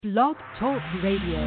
Blog Talk Radio.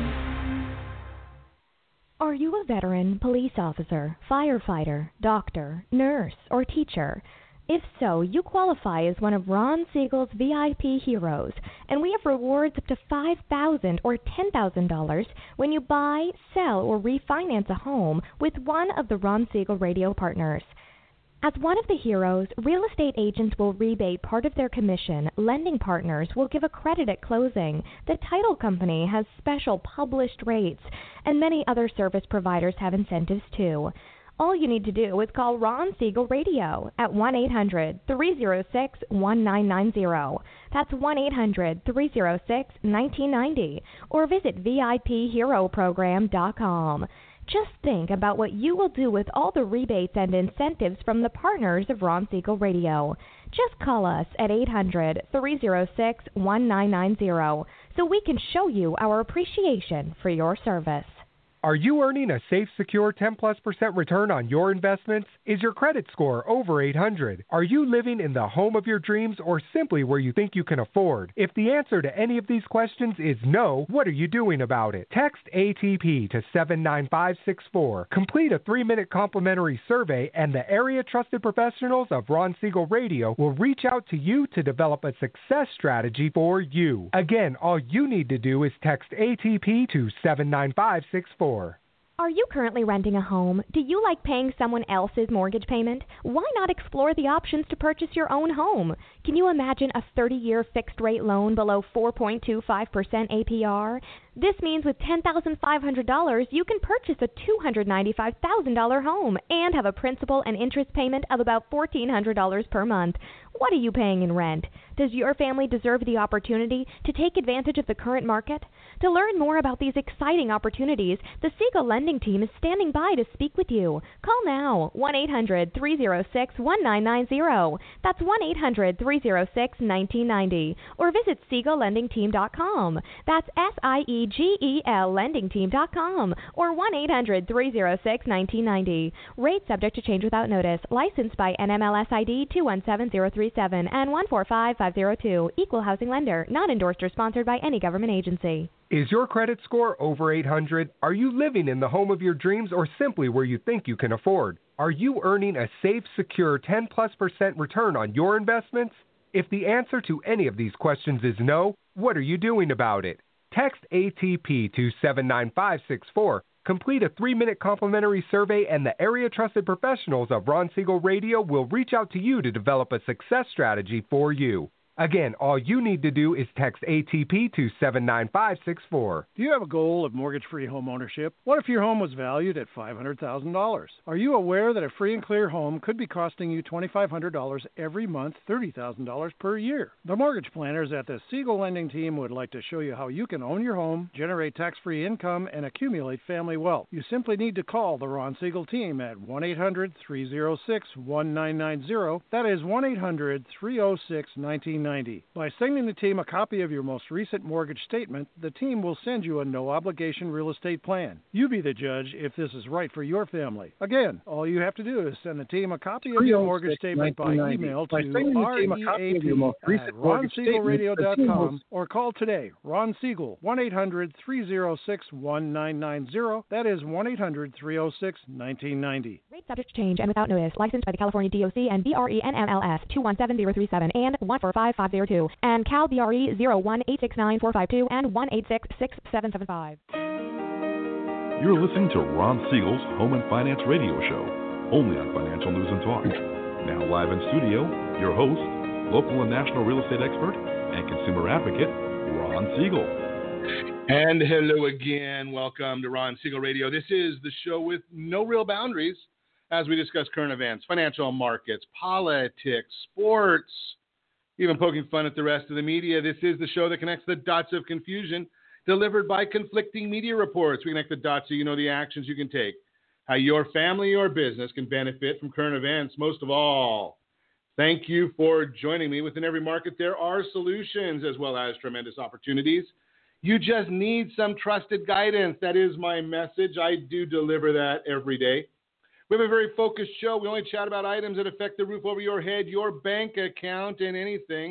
Are you a veteran, police officer, firefighter, doctor, nurse, or teacher? If so, you qualify as one of Ron Siegel's VIP heroes, and we have rewards up to $5,000 or $10,000 when you buy, sell, or refinance a home with one of the Ron Siegel radio partners. As one of the heroes, real estate agents will rebate part of their commission, lending partners will give a credit at closing, the title company has special published rates, and many other service providers have incentives too. All you need to do is call Ron Siegel Radio at 1-800-306-1990. That's 1-800-306-1990. Or visit VIPHeroProgram.com. Just think about what you will do with all the rebates and incentives from the partners of Ron Siegel Radio. Just call us at 800-306-1990 so we can show you our appreciation for your service. Are you earning a safe, secure 10+% return on your investments? Is your credit score over 800? Are you living in the home of your dreams or simply where you think you can afford? If the answer to any of these questions is no, what are you doing about it? Text ATP to 79564. Complete a 3-minute complimentary survey and the area trusted professionals of Ron Siegel Radio will reach out to you to develop a success strategy for you. Again, all you need to do is text ATP to 79564. Are you currently renting a home? Do you like paying someone else's mortgage payment? Why not explore the options to purchase your own home? Can you imagine a 30-year fixed-rate loan below 4.25% APR? This means with $10,500, you can purchase a $295,000 home and have a principal and interest payment of about $1,400 per month. What are you paying in rent? Does your family deserve the opportunity to take advantage of the current market? To learn more about these exciting opportunities, the Siegel Lending Team is standing by to speak with you. Call now, 1-800-306-1990. That's 1-800-306-1990. Or visit SiegelLendingTeam.com. That's SIEGEL LendingTeam.com. Or 1-800-306-1990. Rates subject to change without notice. Licensed by NMLS ID 217037 and 145502. Equal housing lender. Not endorsed or sponsored by any government agency. Is your credit score over 800? Are you living in the home of your dreams or simply where you think you can afford? Are you earning a safe, secure 10+% return on your investments? If the answer to any of these questions is no, what are you doing about it? Text ATP to 79564. Complete a 3-minute complimentary survey and the area trusted professionals of Ron Siegel Radio will reach out to you to develop a success strategy for you. Again, all you need to do is text ATP to 79564. Do you have a goal of mortgage-free home ownership? What if your home was valued at $500,000? Are you aware that a free and clear home could be costing you $2,500 every month, $30,000 per year? The mortgage planners at the Siegel Lending Team would like to show you how you can own your home, generate tax-free income, and accumulate family wealth. You simply need to call the Ron Siegel Team at 1-800-306-1990. That is 1-800-306-1990. By sending the team a copy of your most recent mortgage statement, the team will send you a no-obligation real estate plan. You be the judge if this is right for your family. Again, all you have to do is send the team a copy of your mortgage statement by email to REAP@RonSiegelRadio.com or call today, Ron Siegel, 1-800-306-1990. That is 1-800-306-1990. Rate subject to change and without notice. Licensed by the California DOC and BRE NMLS 217037 and 145. 502 and Cal BRE 0186945 and 1866775. You're listening to Ron Siegel's Home and Finance Radio Show, only on Financial News and Talk. Now live in studio, your host, local and national real estate expert and consumer advocate, Ron Siegel. And hello again. Welcome to Ron Siegel Radio. This is the show with no real boundaries as we discuss current events, financial markets, politics, sports, even poking fun at the rest of the media. This is the show that connects the dots of confusion delivered by conflicting media reports. We connect the dots so you know the actions you can take, how your family or business can benefit from current events. Most of all, thank you for joining me. Within every market, there are solutions as well as tremendous opportunities. You just need some trusted guidance. That is my message. I do deliver that every day. We have a very focused show. We only chat about items that affect the roof over your head, your bank account, and anything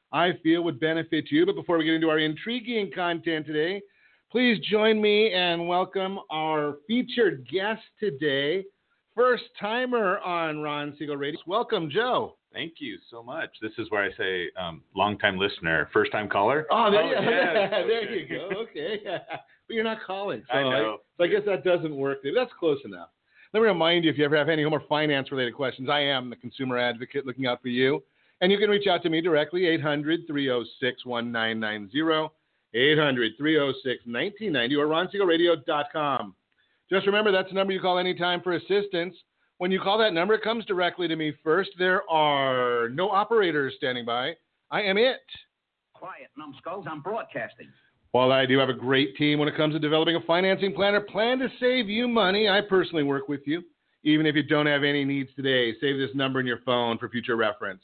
I feel would benefit you. But before we get into our intriguing content today, please join me and welcome our featured guest today, first-timer on Ron Siegel Radio. Welcome, Joe. Thank you so much. This is where I say long-time listester, first-time caller. Oh, there yes. you go. Okay. But you're not calling. So I know. So I guess that doesn't work. That's close enough. Let me remind you, if you ever have any home or finance-related questions, I am the consumer advocate looking out for you. And you can reach out to me directly, 800-306-1990, 800-306-1990, or RonSiegelRadio.com. Just remember, that's the number you call anytime for assistance. When you call that number, it comes directly to me first. There are no operators standing by. I am it. Quiet, numbskulls. I'm broadcasting. While I do have a great team when it comes to developing a financing plan or plan to save you money, I personally work with you. Even if you don't have any needs today, save this number in your phone for future reference.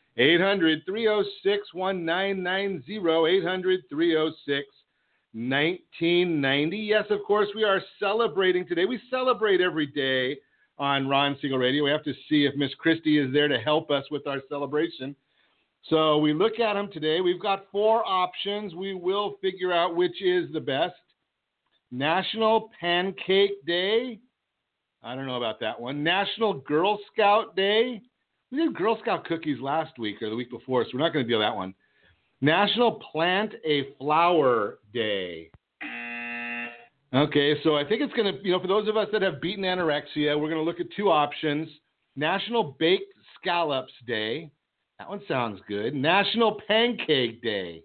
800-306-1990, 800-306-1990. Yes, of course, we are celebrating today. We celebrate every day on Ron Siegel Radio. We have to see if Miss Christie is there to help us with our celebration. So we look at them today. We've got 4 options. We will figure out which is the best. National Pancake Day. I don't know about that one. National Girl Scout Day. We did Girl Scout cookies last week or the week before, so we're not going to do that one. National Plant a Flower Day. Okay, so I think it's going to, for those of us that have beaten anorexia, we're going to look at 2 options. National Baked Scallops Day. That one sounds good. National Pancake Day.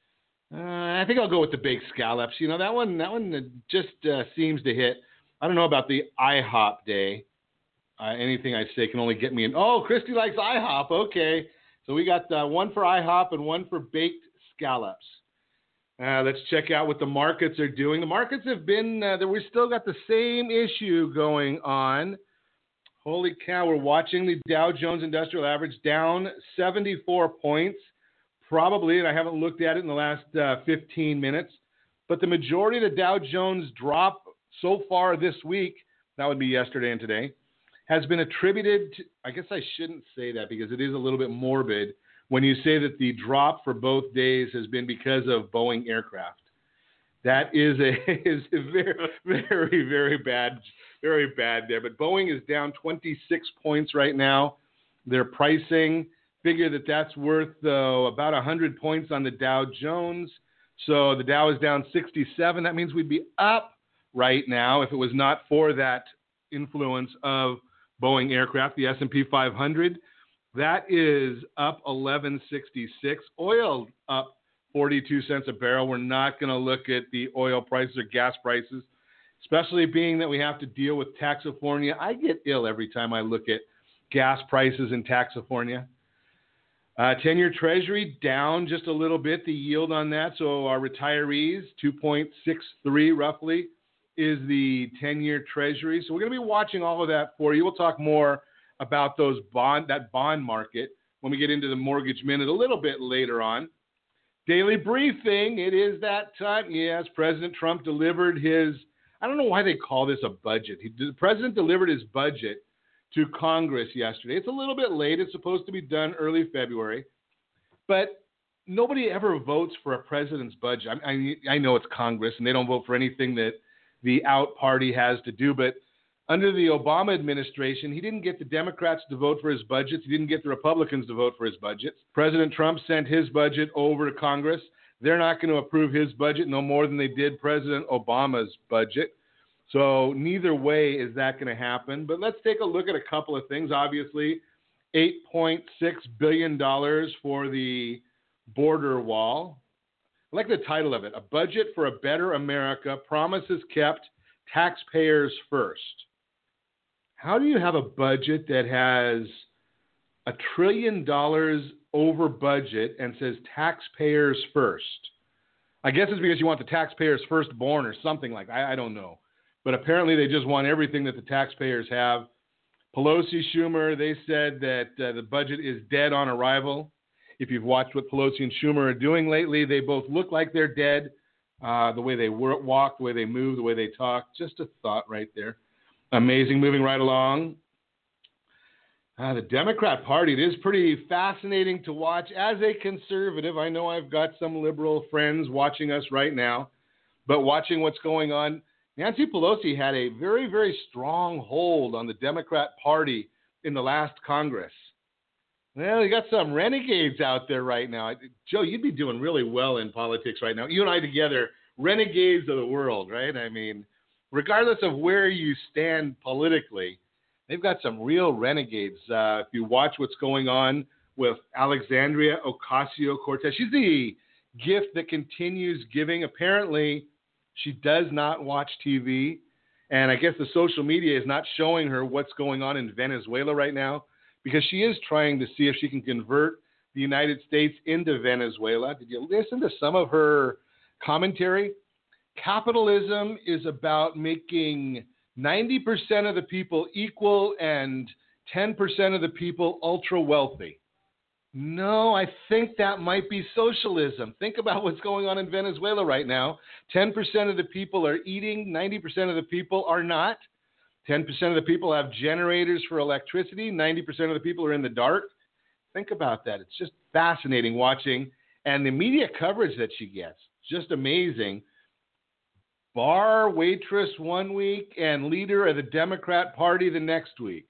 I think I'll go with the baked scallops. That one just seems to hit. I don't know about the IHOP Day. Anything I say can only get me in. Oh, Christy likes IHOP. Okay. So we got one for IHOP and one for baked scallops. Let's check out what the markets are doing. The markets have been, we still got the same issue going on. Holy cow, we're watching the Dow Jones Industrial Average down 74 points. Probably, and I haven't looked at it in the last 15 minutes. But the majority of the Dow Jones drop so far this week, that would be yesterday and today, has been attributed to, I guess I shouldn't say that because it is a little bit morbid when you say that the drop for both days has been because of Boeing aircraft. That is a very, very, very bad there. But Boeing is down 26 points right now. Their pricing, figure that's worth about 100 points on the Dow Jones. So the Dow is down 67. That means we'd be up right now if it was not for that influence of Boeing aircraft. The S&P 500, that is up 1166. Oil up 42 cents a barrel. We're not going to look at the oil prices or gas prices, especially being that we have to deal with Taxifornia. I get ill every time I look at gas prices in Taxifornia. 10-year Treasury down just a little bit, the yield on that. So our retirees, 2.63 roughly is the 10-year Treasury. So we're going to be watching all of that for you. We'll talk more about that bond market when we get into the Mortgage Minute a little bit later on. Daily briefing, it is that time. Yes, President Trump delivered his, I don't know why they call this a budget. The president delivered his budget to Congress yesterday. It's a little bit late. It's supposed to be done early February. But nobody ever votes for a president's budget. I know it's Congress, and they don't vote for anything that the out party has to do. But under the Obama administration, he didn't get the Democrats to vote for his budgets. He didn't get the Republicans to vote for his budgets. President Trump sent his budget over to Congress. They're not going to approve his budget no more than they did President Obama's budget. So neither way is that going to happen. But let's take a look at a couple of things. Obviously, $8.6 billion for the border wall. I like the title of it, A Budget for a Better America, Promises Kept, Taxpayers First. How do you have a budget that has $1 trillion over budget and says taxpayers first? I guess it's because you want the taxpayers firstborn or something like that. I don't know. But apparently they just want everything that the taxpayers have. Pelosi, Schumer, they said that the budget is dead on arrival. If you've watched what Pelosi and Schumer are doing lately, they both look like they're dead. The way they walk, the way they move, the way they talk. Just a thought right there. Amazing. Moving right along. The Democrat Party, it is pretty fascinating to watch. As a conservative, I know I've got some liberal friends watching us right now, but watching what's going on, Nancy Pelosi had a very, very strong hold on the Democrat Party in the last Congress. Well, you got some renegades out there right now. Joe, you'd be doing really well in politics right now. You and I together, renegades of the world, right? I mean, regardless of where you stand politically, they've got some real renegades. If you watch what's going on with Alexandria Ocasio-Cortez, she's the gift that continues giving. Apparently, she does not watch TV, and I guess the social media is not showing her what's going on in Venezuela right now, because she is trying to see if she can convert the United States into Venezuela. Did you listen to some of her commentary? Capitalism is about making 90% of the people equal and 10% of the people ultra wealthy. No, I think that might be socialism. Think about what's going on in Venezuela right now. 10% of the people are eating, 90% of the people are not. 10% of the people have generators for electricity. 90% of the people are in the dark. Think about that. It's just fascinating watching. And the media coverage that she gets, just amazing. Bar waitress one week and leader of the Democrat Party the next week.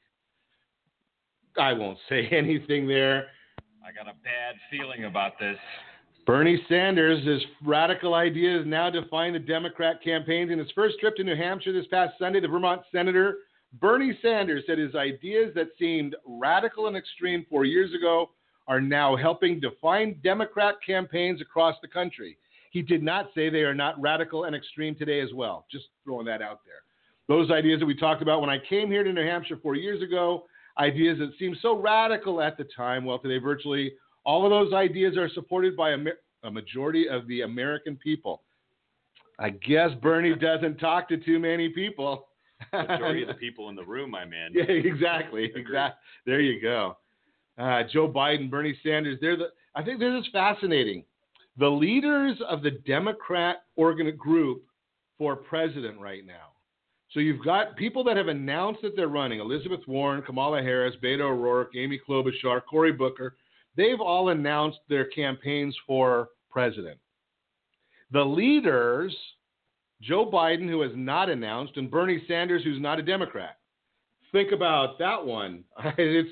I won't say anything there. I got a bad feeling about this. Bernie Sanders' radical ideas now define the Democrat campaigns. In his first trip to New Hampshire this past Sunday, the Vermont Senator Bernie Sanders said his ideas that seemed radical and extreme 4 years ago are now helping define Democrat campaigns across the country. He did not say they are not radical and extreme today as well. Just throwing that out there. Those ideas that we talked about when I came here to New Hampshire 4 years ago, ideas that seemed so radical at the time, well, today virtually all of those ideas are supported by a majority of the American people. I guess Bernie doesn't talk to too many people. Majority of the people in the room, my man. Yeah, exactly. There you go. Joe Biden, Bernie Sanders, I think this is fascinating. The leaders of the Democrat group for president right now. So you've got people that have announced that they're running. Elizabeth Warren, Kamala Harris, Beto O'Rourke, Amy Klobuchar, Cory Booker. They've all announced their campaigns for president. The leaders, Joe Biden, who has not announced, and Bernie Sanders, who's not a Democrat. Think about that one. It's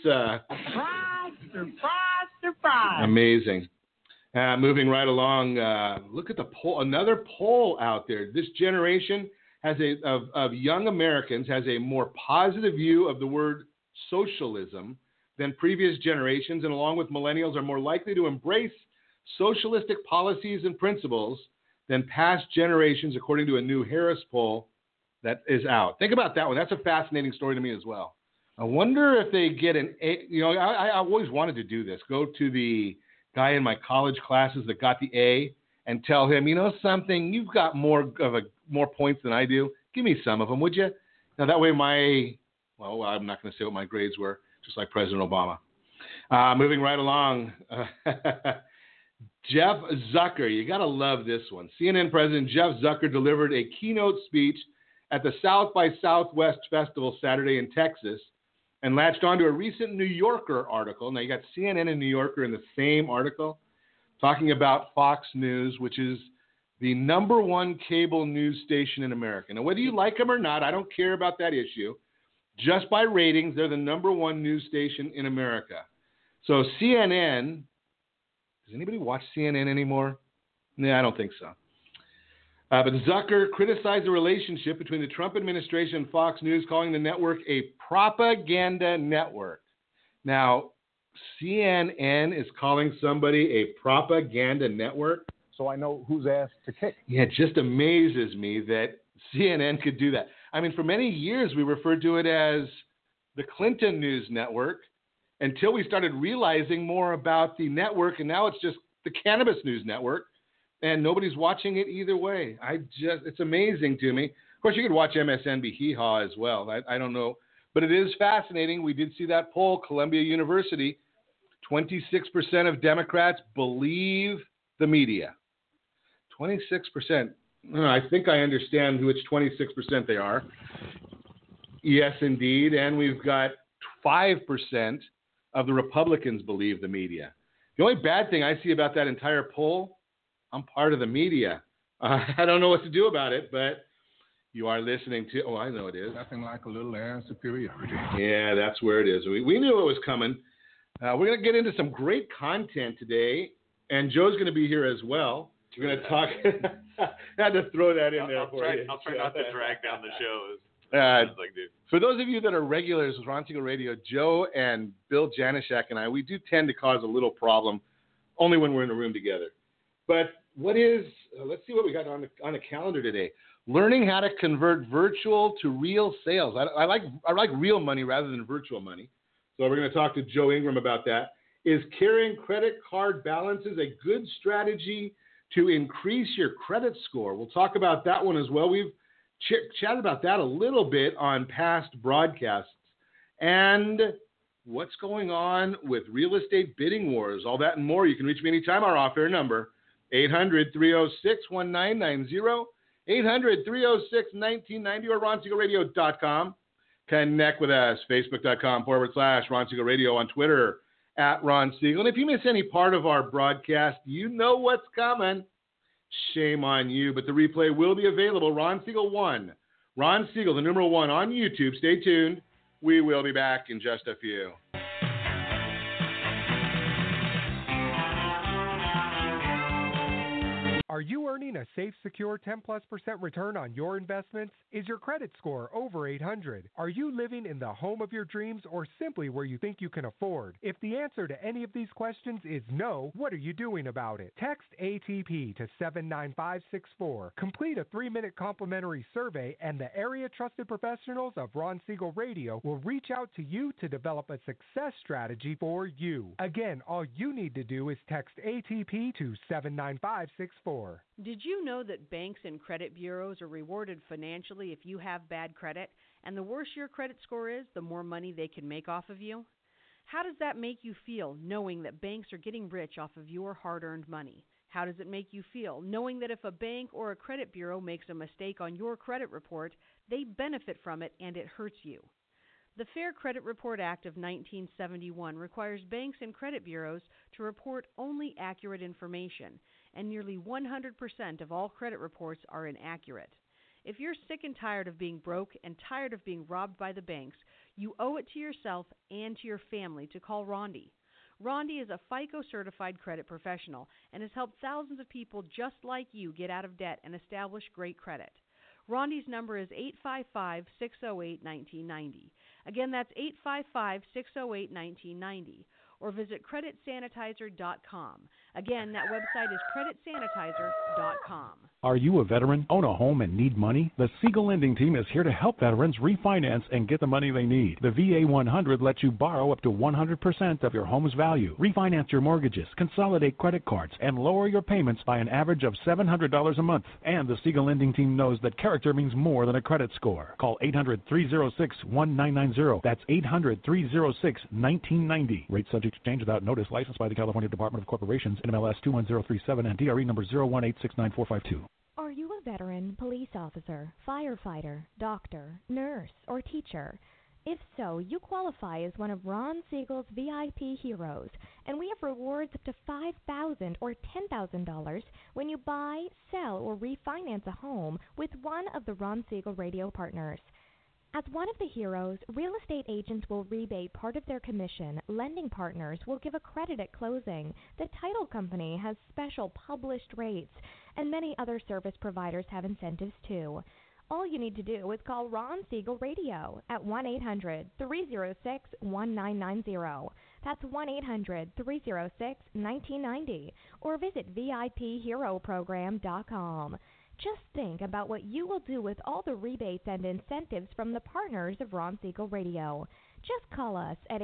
surprise. Amazing. Moving right along, look at the poll. Another poll out there. This generation of young Americans has a more positive view of the word socialism than previous generations, and along with millennials, are more likely to embrace socialistic policies and principles than past generations, according to a new Harris poll that is out. Think about that one. That's a fascinating story to me as well. I wonder if they get an A. You know, I always wanted to do this. Go to the guy in my college classes that got the A and tell him, you know something, you've got more points than I do. Give me some of them, would you? Now that way I'm not going to say what my grades were, just like President Obama. Moving right along, Jeff Zucker. You got to love this one. CNN President Jeff Zucker delivered a keynote speech at the South by Southwest Festival Saturday in Texas and latched onto a recent New Yorker article. Now, you got CNN and New Yorker in the same article talking about Fox News, which is the number one cable news station in America. Now, whether you like them or not, I don't care about that issue. Just by ratings, they're the number one news station in America. So CNN, does anybody watch CNN anymore? No, I don't think so. But Zucker criticized the relationship between the Trump administration and Fox News, calling the network a propaganda network. Now, CNN is calling somebody a propaganda network. So I know whose ass to kick. Yeah, it just amazes me that CNN could do that. I mean, for many years, we referred to it as the Clinton News Network until we started realizing more about the network, and now it's just the Cannabis News Network, and nobody's watching it either way. It's amazing to me. Of course, you could watch MSNBC Hee Haw as well. I don't know, but it is fascinating. We did see that poll, Columbia University, 26% of Democrats believe the media. 26%. I think I understand which 26% they are. Yes, indeed. And we've got 5% of the Republicans believe the media. The only bad thing I see about that entire poll, I'm part of the media. I don't know what to do about it, but you are listening to, I know it is. Nothing like a little air of superiority. Yeah, that's where it is. We knew it was coming. We're going to get into some great content today, and Joe's going to be here as well. We're going to talk. I had to throw that in there I'll try not to drag down the shows. For those of you that are regulars with Ron Siegel Radio, Joe and Bill Janishak and I, we do tend to cause a little problem only when we're in a room together. But let's see what we got on the calendar today. Learning how to convert virtual to real sales. I like real money rather than virtual money. So we're going to talk to Joe Ingram about that. Is carrying credit card balances a good strategy to increase your credit score? We'll talk about that one as well. We've chatted about that a little bit on past broadcasts. And what's going on with real estate bidding wars, all that and more. You can reach me anytime. Our off-air number, 800-306-1990, 800-306-1990, or RonSiegelRadio.com. Connect with us, Facebook.com/Ron Siegel Radio, on Twitter @Ron Siegel. And if you miss any part of our broadcast, you know what's coming. Shame on you, but the replay will be available. Ron Siegel 1. Ron Siegel, the numeral 1 on YouTube. Stay tuned. We will be back in just a few. Are you earning a safe, secure 10+% return on your investments? Is your credit score over 800? Are you living in the home of your dreams or simply where you think you can afford? If the answer to any of these questions is no, what are you doing about it? Text ATP to 79564. Complete a 3-minute complimentary survey, and the area trusted professionals of Ron Siegel Radio will reach out to you to develop a success strategy for you. Again, all you need to do is text ATP to 79564. Did you know that banks and credit bureaus are rewarded financially if you have bad credit? And the worse your credit score is, the more money they can make off of you? How does that make you feel, knowing that banks are getting rich off of your hard-earned money? How does it make you feel, knowing that if a bank or a credit bureau makes a mistake on your credit report, they benefit from it and it hurts you? The Fair Credit Report Act of 1971 requires banks and credit bureaus to report only accurate information, and nearly 100% of all credit reports are inaccurate. If you're sick and tired of being broke and tired of being robbed by the banks, you owe it to yourself and to your family to call Rondi. Rondi is a FICO-certified credit professional and has helped thousands of people just like you get out of debt and establish great credit. Rondi's number is 855-608-1990. Again, that's 855-608-1990. Or visit creditsanitizer.com. Again, that website is creditsanitizer.com. Are you a veteran, own a home, and need money? The Siegel Lending Team is here to help veterans refinance and get the money they need. The VA 100 lets you borrow up to 100% of your home's value, refinance your mortgages, consolidate credit cards, and lower your payments by an average of $700 a month. And the Siegel Lending Team knows that character means more than a credit score. Call 800-306-1990. That's 800-306-1990. Rate subject to change without notice. Licensed by the California Department of Corporations, NMLS 21037, and DRE number 018694452. Are you a veteran, police officer, firefighter, doctor, nurse, or teacher? If so, you qualify as one of Ron Siegel's VIP heroes, and we have rewards up to $5,000 or $10,000 when you buy, sell, or refinance a home with one of the Ron Siegel Radio partners. As one of the heroes, real estate agents will rebate part of their commission, lending partners will give a credit at closing, the title company has special published rates, and many other service providers have incentives too. All you need to do is call Ron Siegel Radio at 1-800-306-1990. That's 1-800-306-1990. Or visit VIPHeroProgram.com. Just think about what you will do with all the rebates and incentives from the partners of Ron Siegel Radio. Just call us at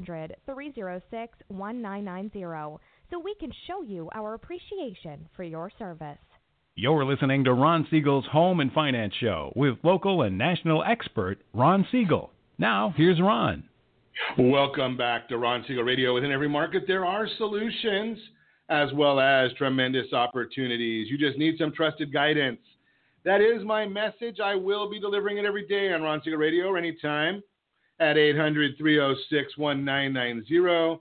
800-306-1990 so we can show you our appreciation for your service. You're listening to Ron Siegel's Home and Finance Show with local and national expert Ron Siegel. Now, here's Ron. Welcome back to Ron Siegel Radio. Within every market, there are solutions as well as tremendous opportunities. You just need some trusted guidance. That is my message. I will be delivering it every day on Ron Siegel Radio or anytime. at 800-306-1990,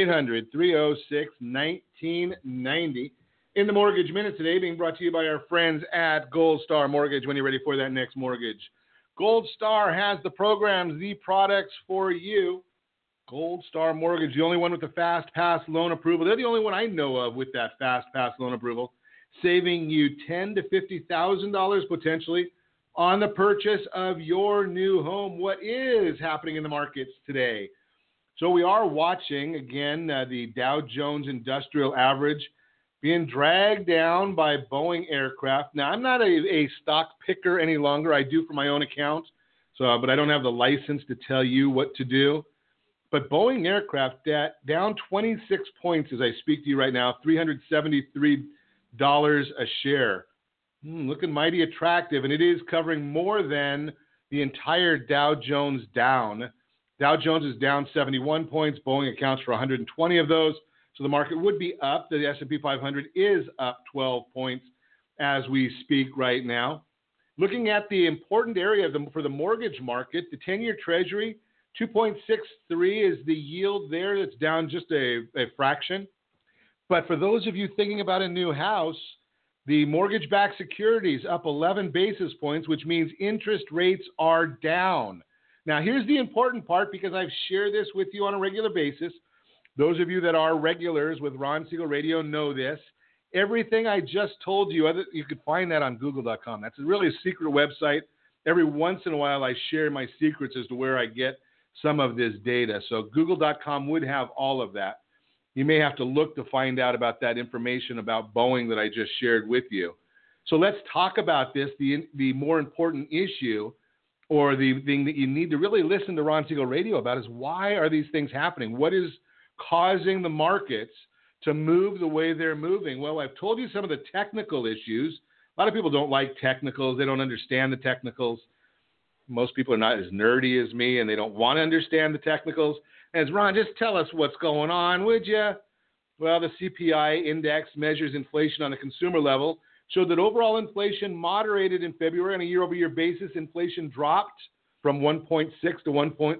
800-306-1990. In the Mortgage Minute today, being brought to you by our friends at Gold Star Mortgage. When you're ready for that next mortgage, Gold Star has the programs, the products for you. Gold Star Mortgage, the only one with the Fast Pass loan approval. They're the only one I know of with that Fast Pass loan approval, saving you $10,000 to $50,000 potentially on the purchase of your new home. What is happening in the markets today? So we are watching, again, the Dow Jones Industrial Average being dragged down by Boeing aircraft. Now, I'm not a stock picker any longer. I do for my own account, but I don't have the license to tell you what to do. But Boeing aircraft down 26 points as I speak to you right now, $373 a share. Looking mighty attractive, and it is covering more than the entire Dow Jones down. Dow Jones is down 71 points. Boeing accounts for 120 of those. So the market would be up. The S&P 500 is up 12 points as we speak right now. Looking at the important area for the mortgage market, the 10-year Treasury, 2.63 is the yield there. That's down just a fraction. But for those of you thinking about a new house, the mortgage-backed securities up 11 basis points, which means interest rates are down. Now, here's the important part, because I've shared this with you on a regular basis. Those of you that are regulars with Ron Siegel Radio know this. Everything I just told you, you could find that on Google.com. That's really a secret website. Every once in a while, I share my secrets as to where I get some of this data. So Google.com would have all of that. You may have to look to find out about that information about Boeing that I just shared with you. So let's talk about this, the more important issue, or the thing that you need to really listen to Ron Siegel Radio about, is why are these things happening? What is causing the markets to move the way they're moving? Well, I've told you some of the technical issues. A lot of people don't like technicals. They don't understand the technicals. Most people are not as nerdy as me, and they don't want to understand the technicals. As Ron, just tell us what's going on, would you? Well, the CPI index measures inflation on a consumer level, showed that overall inflation moderated in February on a year-over-year basis. Inflation dropped from 1.6 to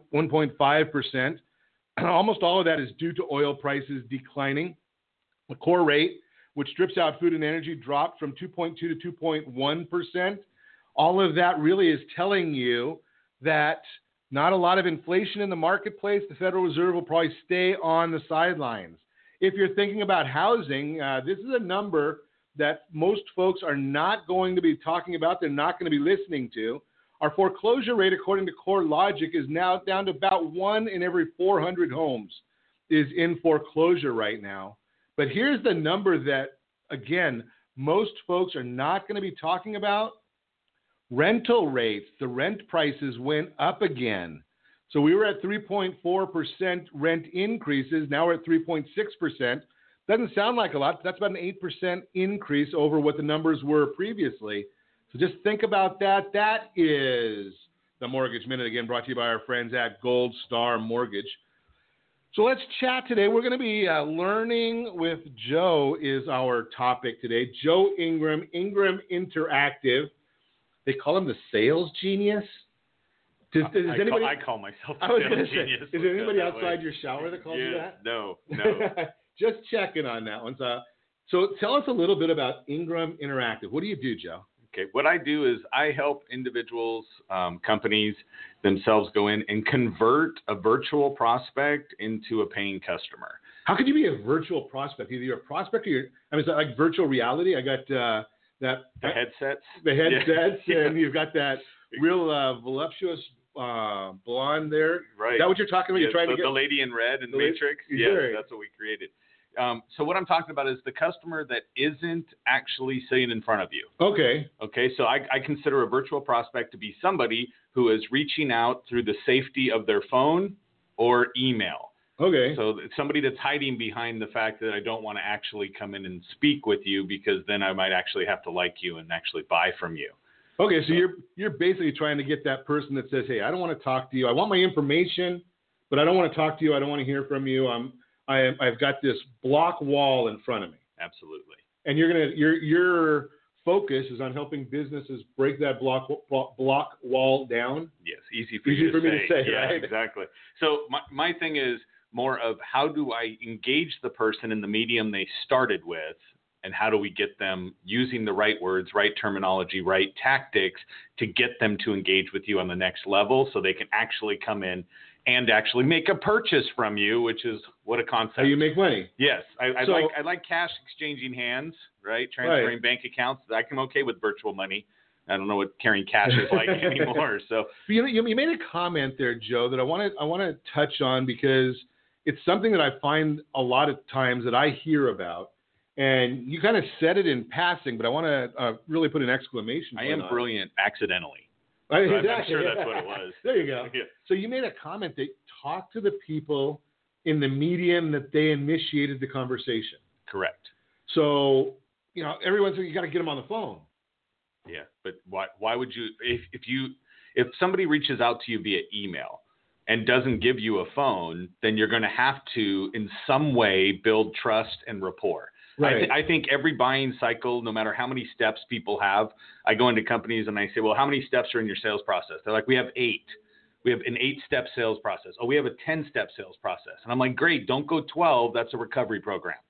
1.5%. Almost all of that is due to oil prices declining. The core rate, which strips out food and energy, dropped from 2.2 to 2.1%. All of that really is telling you that not a lot of inflation in the marketplace. The Federal Reserve will probably stay on the sidelines. If you're thinking about housing, this is a number that most folks are not going to be talking about. They're not going to be listening to. Our foreclosure rate, according to CoreLogic, is now down to about 1 in every 400 homes is in foreclosure right now. But here's the number that, again, most folks are not going to be talking about. Rental rates, the rent prices went up again. So we were at 3.4% rent increases. Now we're at 3.6%. Doesn't sound like a lot. That's about an 8% increase over what the numbers were previously. So just think about that. That is the Mortgage Minute, again, brought to you by our friends at Gold Star Mortgage. So let's chat today. We're going to be learning with Joe is our topic today. Joe Ingram, Ingram Interactive. They call him the sales genius. I call myself the sales genius. Is there anybody outside your shower that calls you that? No. Just checking on that one. So tell us a little bit about Ingram Interactive. What do you do, Joe? Okay, what I do is I help individuals, companies themselves go in and convert a virtual prospect into a paying customer. How could you be a virtual prospect? Either you're a prospect or is that like virtual reality? I got the headsets. The headsets, yeah. And you've got that real voluptuous blonde there. Right. Is that what you're talking about? Yeah, you're trying to get the lady in red and Matrix. Yes, that's what we created. So what I'm talking about is the customer that isn't actually sitting in front of you. Okay. So I consider a virtual prospect to be somebody who is reaching out through the safety of their phone or email. Okay. So it's somebody that's hiding behind the fact that I don't want to actually come in and speak with you, because then I might actually have to like you and actually buy from you. Okay, so you're basically trying to get that person that says, hey, I don't want to talk to you. I want my information, but I don't want to talk to you. I don't want to hear from you. I've got this block wall in front of me. Absolutely. And you're focus is on helping businesses break that block wall down. Yes, easy for me to say. Yeah, right? Exactly. So my thing is more of how do I engage the person in the medium they started with, and how do we get them using the right words, right terminology, right tactics to get them to engage with you on the next level so they can actually come in and actually make a purchase from you, which is what a concept. How you make money. Yes. I like cash exchanging hands, right? Transferring bank accounts. I'm okay with virtual money. I don't know what carrying cash is like anymore. So you made a comment there, Joe, that I want to touch on because it's something that I find a lot of times that I hear about. And you kind of said it in passing, but I want to really put an exclamation point on it. I am brilliant accidentally. Exactly. I'm sure that's what it was. There you go. Yeah. So you made a comment that talk to the people in the medium that they initiated the conversation. Correct. So, everyone's saying you got to get them on the phone. Yeah, but why would you if somebody reaches out to you via email and doesn't give you a phone, then you're going to have to in some way build trust and rapport. Right. I think every buying cycle, no matter how many steps people have, I go into companies and I say, well, how many steps are in your sales process? They're like, we have 8. We have an 8-step sales process. Oh, we have a 10-step sales process. And I'm like, great, don't go 12. That's a recovery program.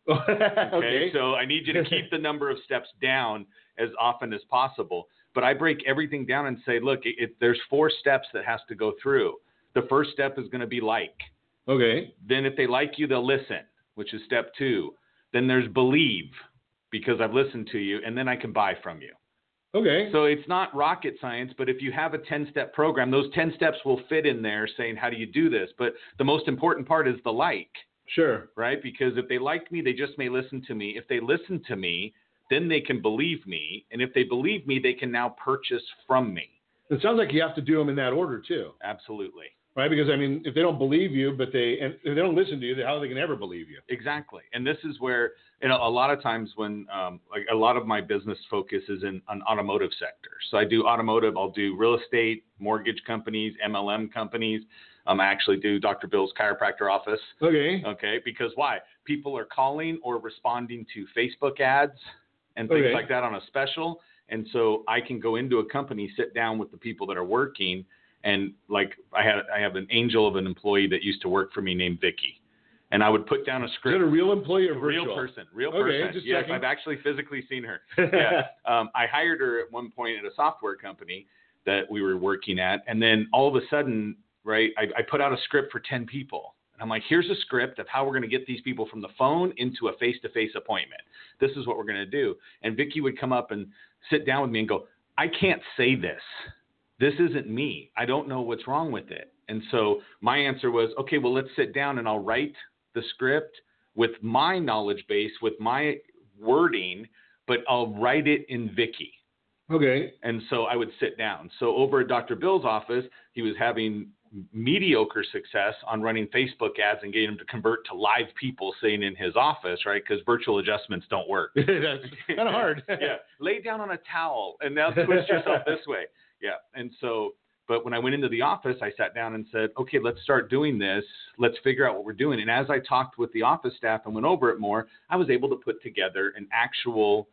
Okay. So I need you to keep the number of steps down as often as possible. But I break everything down and say, look, there's 4 steps that has to go through. The first step is going to be like. Okay. Then if they like you, they'll listen, which is step 2. Then there's believe, because I've listened to you, and then I can buy from you. Okay. So it's not rocket science, but if you have a 10-step program, those 10 steps will fit in there saying, how do you do this? But the most important part is the like. Sure. Right? Because if they like me, they just may listen to me. If they listen to me, then they can believe me. And if they believe me, they can now purchase from me. It sounds like you have to do them in that order, too. Absolutely. Right, because if they don't believe you, and if they don't listen to you, how are they going to ever believe you? Exactly, and this is where a lot of times when like a lot of my business focus is in an automotive sector. So I do automotive, I'll do real estate, mortgage companies, MLM companies. I actually do Dr. Bill's chiropractor office. Okay, because why? People are calling or responding to Facebook ads and things like that on a special, and so I can go into a company, sit down with the people that are working. And like I have an angel of an employee that used to work for me named Vicky, and I would put down a script. Is it a real employee or virtual? Real person. Just yes, checking. I've actually physically seen her. Yeah. I hired her at one point at a software company that we were working at, and then all of a sudden, right, I put out a script for 10 people, and I'm like, here's a script of how we're going to get these people from the phone into a face-to-face appointment. This is what we're going to do. And Vicky would come up and sit down with me and go, I can't say this. This isn't me. I don't know what's wrong with it. And so my answer was, okay, well, let's sit down and I'll write the script with my knowledge base, with my wording, but I'll write it in Vicky. Okay. And so I would sit down. So over at Dr. Bill's office, he was having mediocre success on running Facebook ads and getting them to convert to live people sitting in his office, right? Because virtual adjustments don't work. That's kind of hard. Yeah. Lay down on a towel and now twist yourself this way. Yeah. And so, but when I went into the office, I sat down and said, okay, let's start doing this. Let's figure out what we're doing. And as I talked with the office staff and went over it more, I was able to put together an actual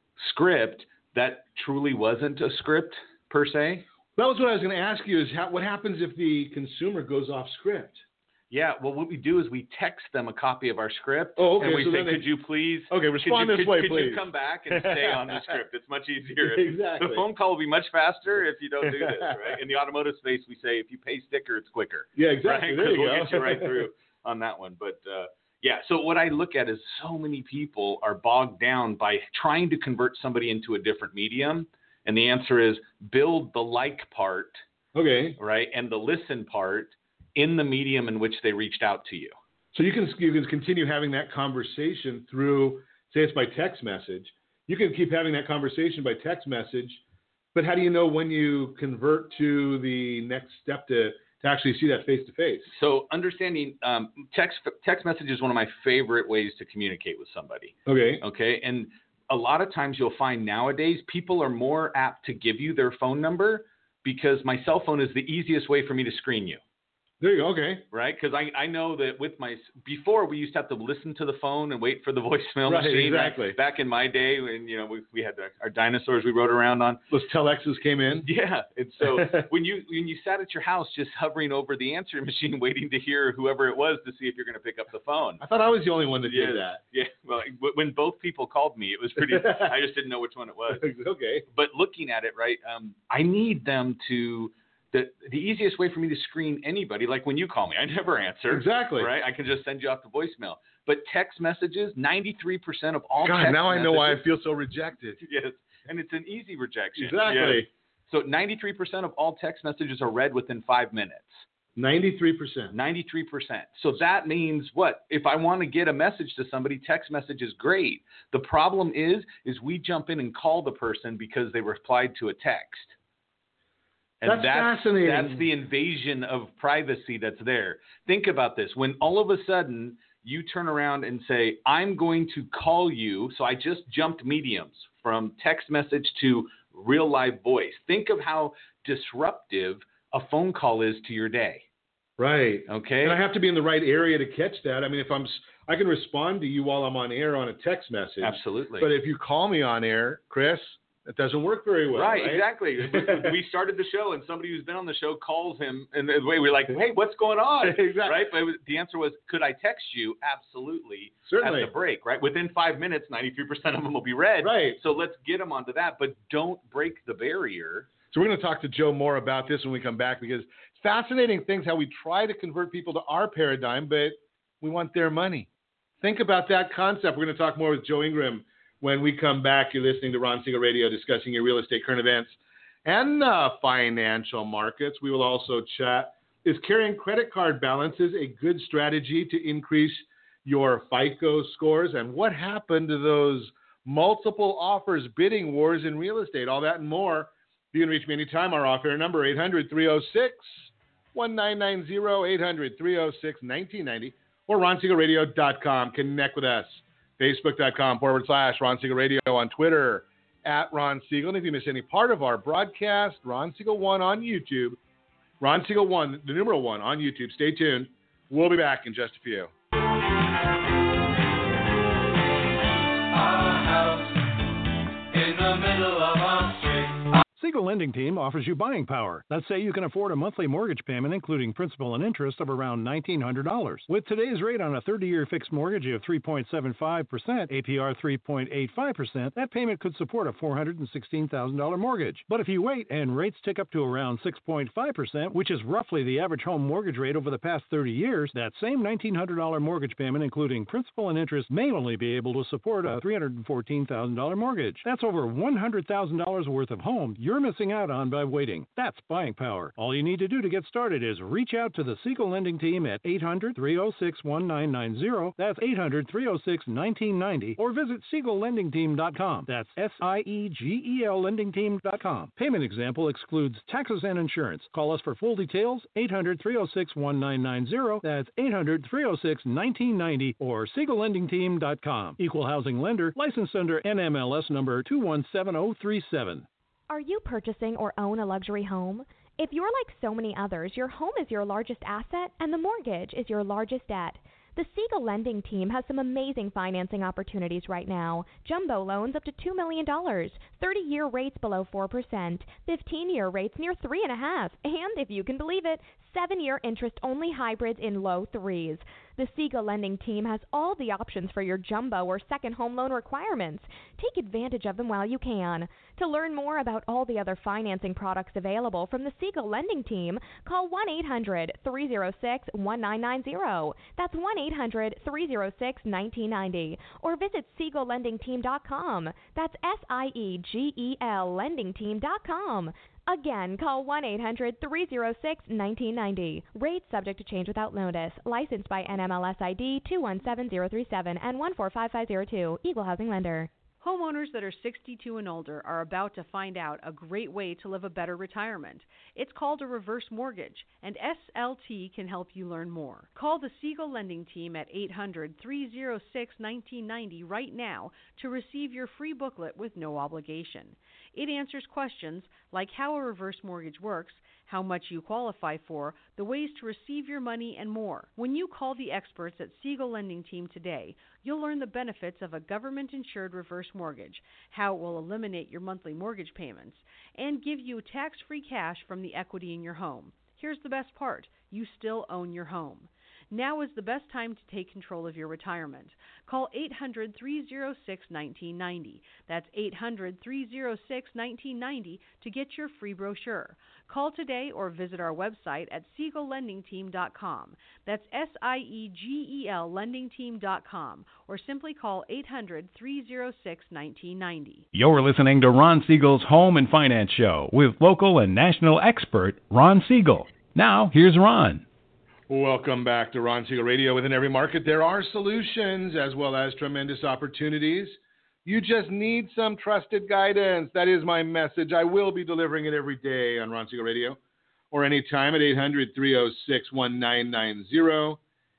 script that truly wasn't a script per se. That was what I was going to ask you is what happens if the consumer goes off script? Yeah, well, what we do is we text them a copy of our script, and we say, could you please respond this way, please. Could you come back and stay on the script? It's much easier. Exactly. The phone call will be much faster if you don't do this, right? In the automotive space, we say if you pay sticker, it's quicker. Yeah, exactly. Right? There you we'll go. get you right through on that one. But, yeah, so what I look at is so many people are bogged down by trying to convert somebody into a different medium, and the answer is build the like part, right, and the listen part in the medium in which they reached out to you. So you can continue having that conversation through, say it's by text message. You can keep having that conversation by text message, but how do you know when you convert to the next step to actually see that face-to-face? So understanding text message is one of my favorite ways to communicate with somebody. Okay, and a lot of times you'll find nowadays people are more apt to give you their phone number because my cell phone is the easiest way for me to screen you. There you go. Okay. Right? Because I know that before we used to have to listen to the phone and wait for the voicemail machine. Exactly. Right? Back in my day when, we had our dinosaurs we rode around on. Those telexes came in. Yeah. And so when you sat at your house just hovering over the answering machine waiting to hear whoever it was to see if you're going to pick up the phone. I thought I was the only one that did that. Yeah. Well, when both people called me, it was pretty, I just didn't know which one it was. Okay. But looking at it, right, I need them to, the easiest way for me to screen anybody, like when you call me, I never answer. Exactly. Right? I can just send you off to voicemail. But text messages, 93% of all text messages. God, now I know why I feel so rejected. Yes. And it's an easy rejection. Exactly. Yes. So 93% of all text messages are read within 5 minutes. 93%. 93%. So that means what? If I want to get a message to somebody, text message is great. The problem is we jump in and call the person because they replied to a text. And that's fascinating. That's the invasion of privacy that's there. Think about this. When all of a sudden you turn around and say, I'm going to call you. So I just jumped mediums from text message to real live voice. Think of how disruptive a phone call is to your day. Right. Okay. And I have to be in the right area to catch that. I mean, I can respond to you while I'm on air on a text message. Absolutely. But if you call me on air, Chris, it doesn't work very well. Right, exactly. We started the show and somebody who's been on the show calls him and the way we're like, hey, what's going on? Exactly. Right. But the answer was, could I text you? Absolutely. Certainly. At the break, right? Within 5 minutes, 93% of them will be read. Right. So let's get them onto that, but don't break the barrier. So we're going to talk to Joe more about this when we come back, because it's fascinating things how we try to convert people to our paradigm, but we want their money. Think about that concept. We're going to talk more with Joe Ingram when we come back. You're listening to Ron Siegel Radio, discussing your real estate current events and financial markets. We will also chat, is carrying credit card balances a good strategy to increase your FICO scores? And what happened to those multiple offers bidding wars in real estate? All that and more. You can reach me anytime. Our off-air number, 800-306-1990, 800-306-1990, or RonSiegelRadio.com. Connect with us. Facebook.com/Ron Siegel Radio, on Twitter @Ron Siegel. And if you miss any part of our broadcast, Ron Siegel 1 on YouTube. Ron Siegel 1, the numeral 1 on YouTube. Stay tuned. We'll be back in just a few. Siegel Lending Team offers you buying power. Let's say you can afford a monthly mortgage payment, including principal and interest, of around $1,900. With today's rate on a 30-year fixed mortgage of 3.75%, APR 3.85%, that payment could support a $416,000 mortgage. But if you wait and rates tick up to around 6.5%, which is roughly the average home mortgage rate over the past 30 years, that same $1,900 mortgage payment, including principal and interest, may only be able to support a $314,000 mortgage. That's over $100,000 worth of home you're missing out on by waiting. That's buying power. All you need to do to get started is reach out to the Siegel Lending Team at 800-306-1990. That's 800-306-1990. Or visit SiegelLendingTeam.com. That's SIEGEL LendingTeam.com. Payment example excludes taxes and insurance. Call us for full details. 800-306-1990. That's 800-306-1990 or SiegelLendingTeam.com. Equal housing lender. Licensed under NMLS number 217037. Are you purchasing or own a luxury home? If you're like so many others, your home is your largest asset and the mortgage is your largest debt. The Siegel Lending Team has some amazing financing opportunities right now. Jumbo loans up to $2 million, 30-year rates below 4%, 15-year rates near 3.5%, and if you can believe it, 7-year interest-only hybrids in low 3s. The Siegel Lending Team has all the options for your jumbo or second home loan requirements. Take advantage of them while you can. To learn more about all the other financing products available from the Siegel Lending Team, call 1-800-306-1990. That's 1-800-306-1990. Or visit SiegelLendingTeam.com. That's SIEGEL LendingTeam.com. Again, call 1-800-306-1990. Rates subject to change without notice. Licensed by NMLS ID 217037 and 145502. Equal housing lender. Homeowners that are 62 and older are about to find out a great way to live a better retirement. It's called a reverse mortgage, and SLT can help you learn more. Call the Siegel Lending Team at 800-306-1990 right now to receive your free booklet with no obligation. It answers questions like how a reverse mortgage works, how much you qualify for, the ways to receive your money, and more. When you call the experts at Siegel Lending Team today, you'll learn the benefits of a government-insured reverse mortgage, how it will eliminate your monthly mortgage payments, and give you tax-free cash from the equity in your home. Here's the best part. You still own your home. Now is the best time to take control of your retirement. Call 800-306-1990. That's 800-306-1990 to get your free brochure. Call today or visit our website at SiegelLendingTeam.com. That's SIEGEL LendingTeam.com, or simply call 800-306-1990. You're listening to Ron Siegel's Home and Finance Show with local and national expert Ron Siegel. Now, here's Ron. Welcome back to Ron Siegel Radio. Within every market, there are solutions as well as tremendous opportunities. You just need some trusted guidance. That is my message. I will be delivering it every day on Ron Siegel Radio or anytime at 800-306-1990,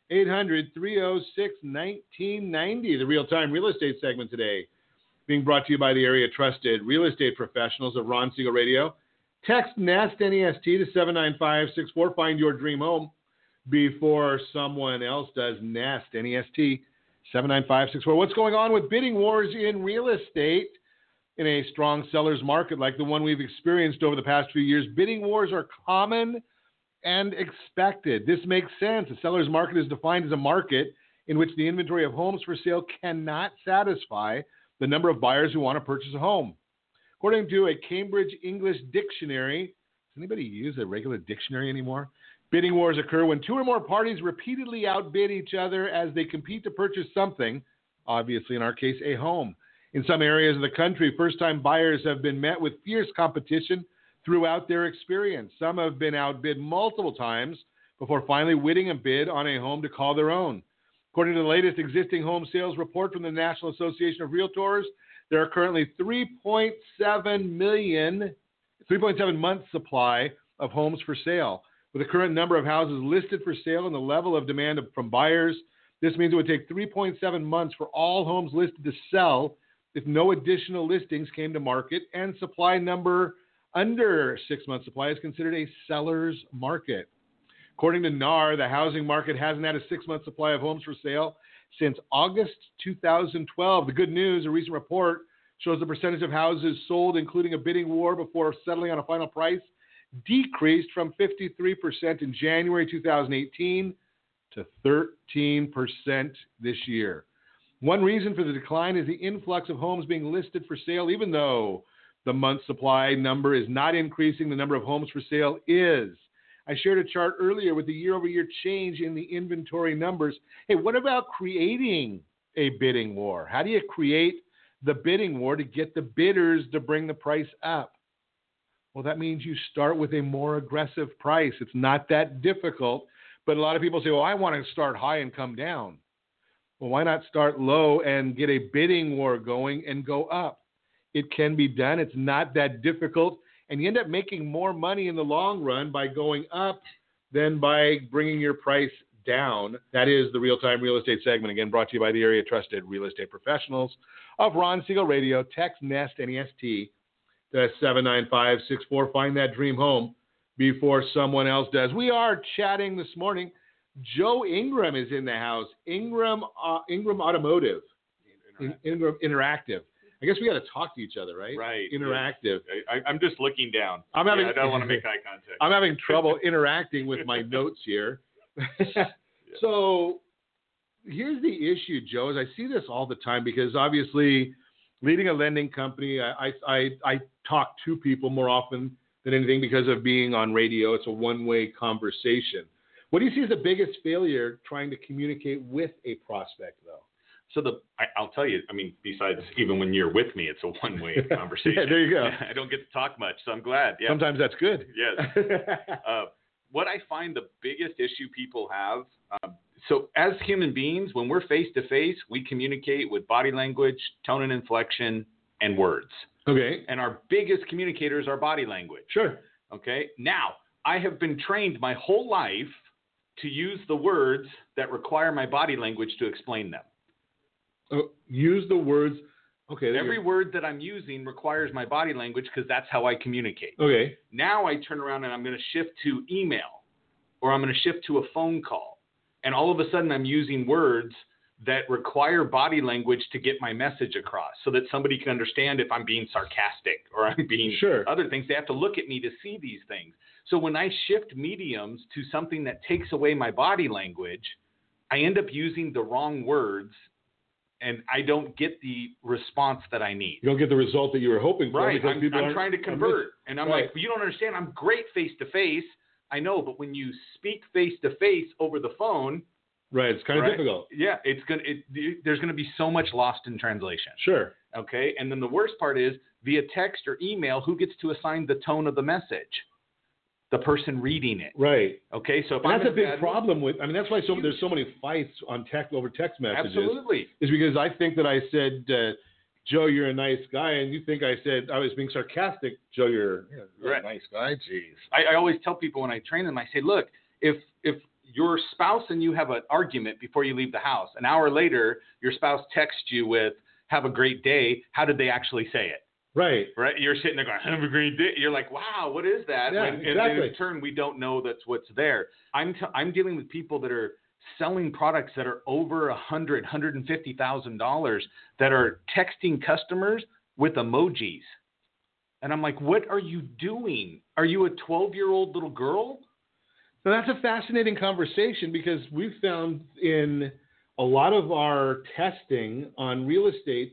800-306-1990, the real-time real estate segment today, being brought to you by the area trusted real estate professionals of Ron Siegel Radio. Text NEST, N-E-S-T, to 79564. Find your dream home before someone else does. Nest, N-E-S-T, 79564. What's going on with bidding wars in real estate? In a strong seller's market like the one we've experienced over the past few years, bidding wars are common and expected. This makes sense. A seller's market is defined as a market in which the inventory of homes for sale cannot satisfy the number of buyers who want to purchase a home. According to a Cambridge English Dictionary, does anybody use a regular dictionary anymore? Bidding wars occur when two or more parties repeatedly outbid each other as they compete to purchase something, obviously in our case, a home. In some areas of the country, first-time buyers have been met with fierce competition throughout their experience. Some have been outbid multiple times before finally winning a bid on a home to call their own. According to the latest existing home sales report from the National Association of Realtors, there are currently 3.7 months supply of homes for sale. With the current number of houses listed for sale and the level of demand from buyers, this means it would take 3.7 months for all homes listed to sell if no additional listings came to market, and supply number under 6 months supply is considered a seller's market. According to NAR, the housing market hasn't had a 6 month supply of homes for sale since August 2012. The good news, a recent report shows the percentage of houses sold, including a bidding war before settling on a final price, decreased from 53% in January 2018 to 13% this year. One reason for the decline is the influx of homes being listed for sale. Even though the month supply number is not increasing, the number of homes for sale is. I shared a chart earlier with the year-over-year change in the inventory numbers. Hey, what about creating a bidding war? How do you create the bidding war to get the bidders to bring the price up? Well, that means you start with a more aggressive price. It's not that difficult, but a lot of people say, well, I want to start high and come down. Well, why not start low and get a bidding war going and go up? It can be done. It's not that difficult, and you end up making more money in the long run by going up than by bringing your price down. That is the Real-Time Real Estate segment, again, brought to you by the area trusted real estate professionals of Ron Siegel Radio. Text NEST, N-E-S-T, to 79564. Find that dream home before someone else does. We are chatting this morning. Joe Ingram is in the house. Ingram Automotive. Ingram Interactive. I guess we got to talk to each other, right? Right. Interactive. I'm just looking down. I don't want to make eye contact. I'm having trouble interacting with my notes here. So here's the issue, Joe, is I see this all the time because obviously leading a lending company, I talk to people more often than anything because of being on radio. It's a one-way conversation. What do you see as the biggest failure trying to communicate with a prospect, though? So I'll tell you, I mean, besides even when you're with me, it's a one-way conversation. Yeah, there you go. I don't get to talk much, so I'm glad. Yeah. Sometimes that's good. Yes. What I find the biggest issue people have, so as human beings, when we're face-to-face, we communicate with body language, tone and inflection, and words. Okay. And our biggest communicators are body language. Sure. Okay. Now, I have been trained my whole life to use the words that require my body language to explain them. Use the words Okay. Every word that I'm using requires my body language because that's how I communicate. Okay. Now I turn around and I'm going to shift to email, or I'm going to shift to a phone call. And all of a sudden I'm using words that require body language to get my message across so that somebody can understand if I'm being sarcastic or I'm being other things. They have to look at me to see these things. So when I shift mediums to something that takes away my body language, I end up using the wrong words and I don't get the response that I need. You don't get the result that you were hoping for. Right. I'm trying to convert. And I'm like, you don't understand. I'm great face-to-face. I know, but when you speak face-to-face over the phone. Right. It's kind of difficult. Yeah. There's going to be so much lost in translation. Sure. Okay. And then the worst part is via text or email, who gets to assign the tone of the message? The person reading it. Right. Okay. So if that's a big problem with, that's why there's so many fights on over text messages. Absolutely. Is because I think that I said, Joe, you're a nice guy. And you think I said, I was being sarcastic. Joe, you're a nice guy. Jeez. I always tell people when I train them, I say, look, if your spouse and you have an argument before you leave the house, an hour later, your spouse texts you with, have a great day. How did they actually say it? Right. Right. You're sitting there going, have a great day. You're like, wow, what is that? Yeah, and in turn, we don't know that's what's there. I'm dealing with people that are selling products that are over $150,000 that are texting customers with emojis. And I'm like, what are you doing? Are you a 12-year-old little girl? Now, that's a fascinating conversation because we've found in a lot of our testing on real estate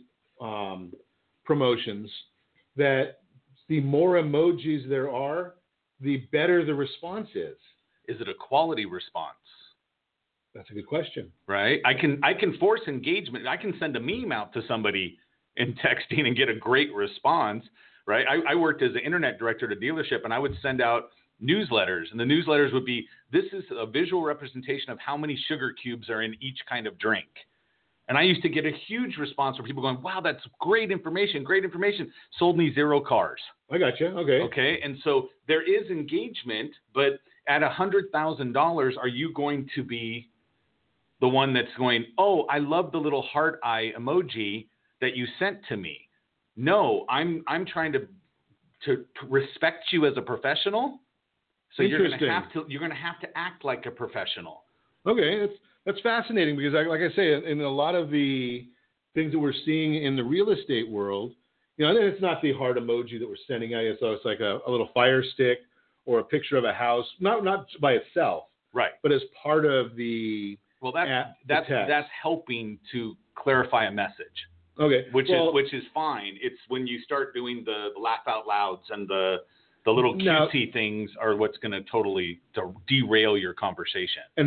promotions that the more emojis there are, the better the response is. Is it a quality response? That's a good question. Right? I can force engagement. I can send a meme out to somebody in texting and get a great response. Right? I worked as an internet director at a dealership, and I would send out newsletters, and the newsletters would be, this is a visual representation of how many sugar cubes are in each kind of drink. And I used to get a huge response from people going, wow, that's great information. Sold me 0 cars. I got you. Okay. Okay. And so there is engagement, but at $100,000, are you going to be the one that's going, oh, I love the little heart eye emoji that you sent to me? No, I'm trying to respect you as a professional. So you're going to have to act like a professional. Okay. That's fascinating because, like I say, in a lot of the things that we're seeing in the real estate world, and it's not the heart emoji that we're sending out. So it's like a little fire stick or a picture of a house, not by itself, right? But as part of the that's helping to clarify a message. Okay, which is fine. It's when you start doing the laugh out louds and the little cutesy things are what's going to totally derail your conversation. And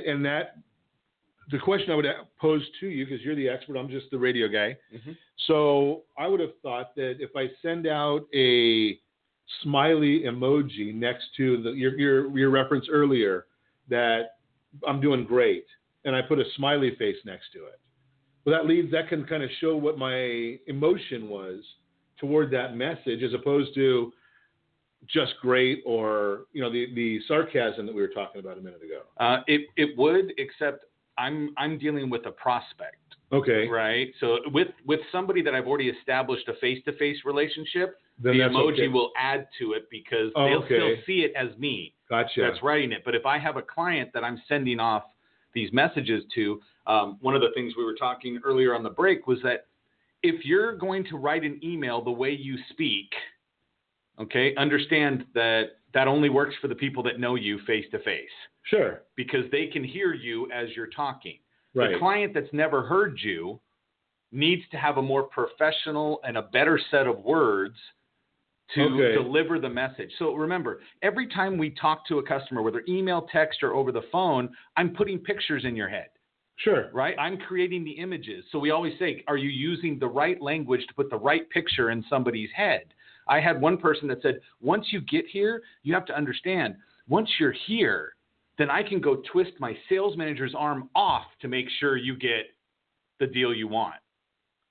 the question I would pose to you, because you're the expert, I'm just the radio guy. Mm-hmm. So I would have thought that if I send out a smiley emoji next to your reference earlier that I'm doing great, and I put a smiley face next to it, well, that can kind of show what my emotion was toward that message, as opposed to just great or the sarcasm that we were talking about a minute ago. It would, except I'm dealing with a prospect. Okay. Right. So with somebody that I've already established a face-to-face relationship, then the emoji will add to it because they'll still see it as me. Gotcha. That's writing it. But if I have a client that I'm sending off these messages to, one of the things we were talking earlier on the break was that if you're going to write an email the way you speak, okay, understand that only works for the people that know you face-to-face. Sure. Because they can hear you as you're talking. Right. The client that's never heard you needs to have a more professional and a better set of words to deliver the message. So remember, every time we talk to a customer, whether email, text, or over the phone, I'm putting pictures in your head. Sure. Right? I'm creating the images. So we always say, are you using the right language to put the right picture in somebody's head? I had one person that said, once you get here, you have to understand, once you're here, then I can go twist my sales manager's arm off to make sure you get the deal you want.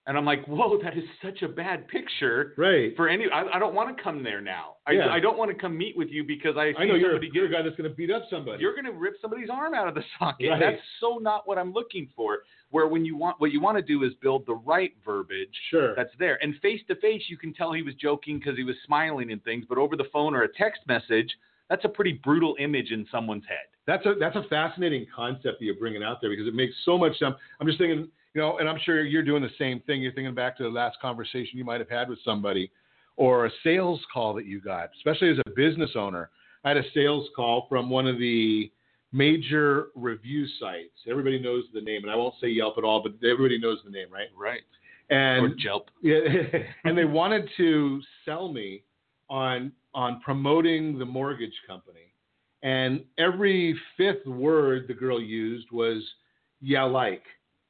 And I'm like, whoa, that is such a bad picture. Right. For any, I don't want to come there now. I don't want to come meet with you because I know you're a guy that's going to beat up somebody. You're going to rip somebody's arm out of the socket. Right. That's so not what I'm looking for. Where what you want to do is build the right verbiage that's there. And face to face, you can tell he was joking because he was smiling and things. But over the phone or a text message, that's a pretty brutal image in someone's head. That's a fascinating concept that you're bringing out there because it makes so much sense. I'm just thinking, and I'm sure you're doing the same thing. You're thinking back to the last conversation you might have had with somebody or a sales call that you got, especially as a business owner. I had a sales call from one of the major review sites. Everybody knows the name, and I won't say Yelp at all, but everybody knows the name, right? Right. And or Yelp. Yeah, and they wanted to sell me on promoting the mortgage company. And every fifth word the girl used was, yeah, like.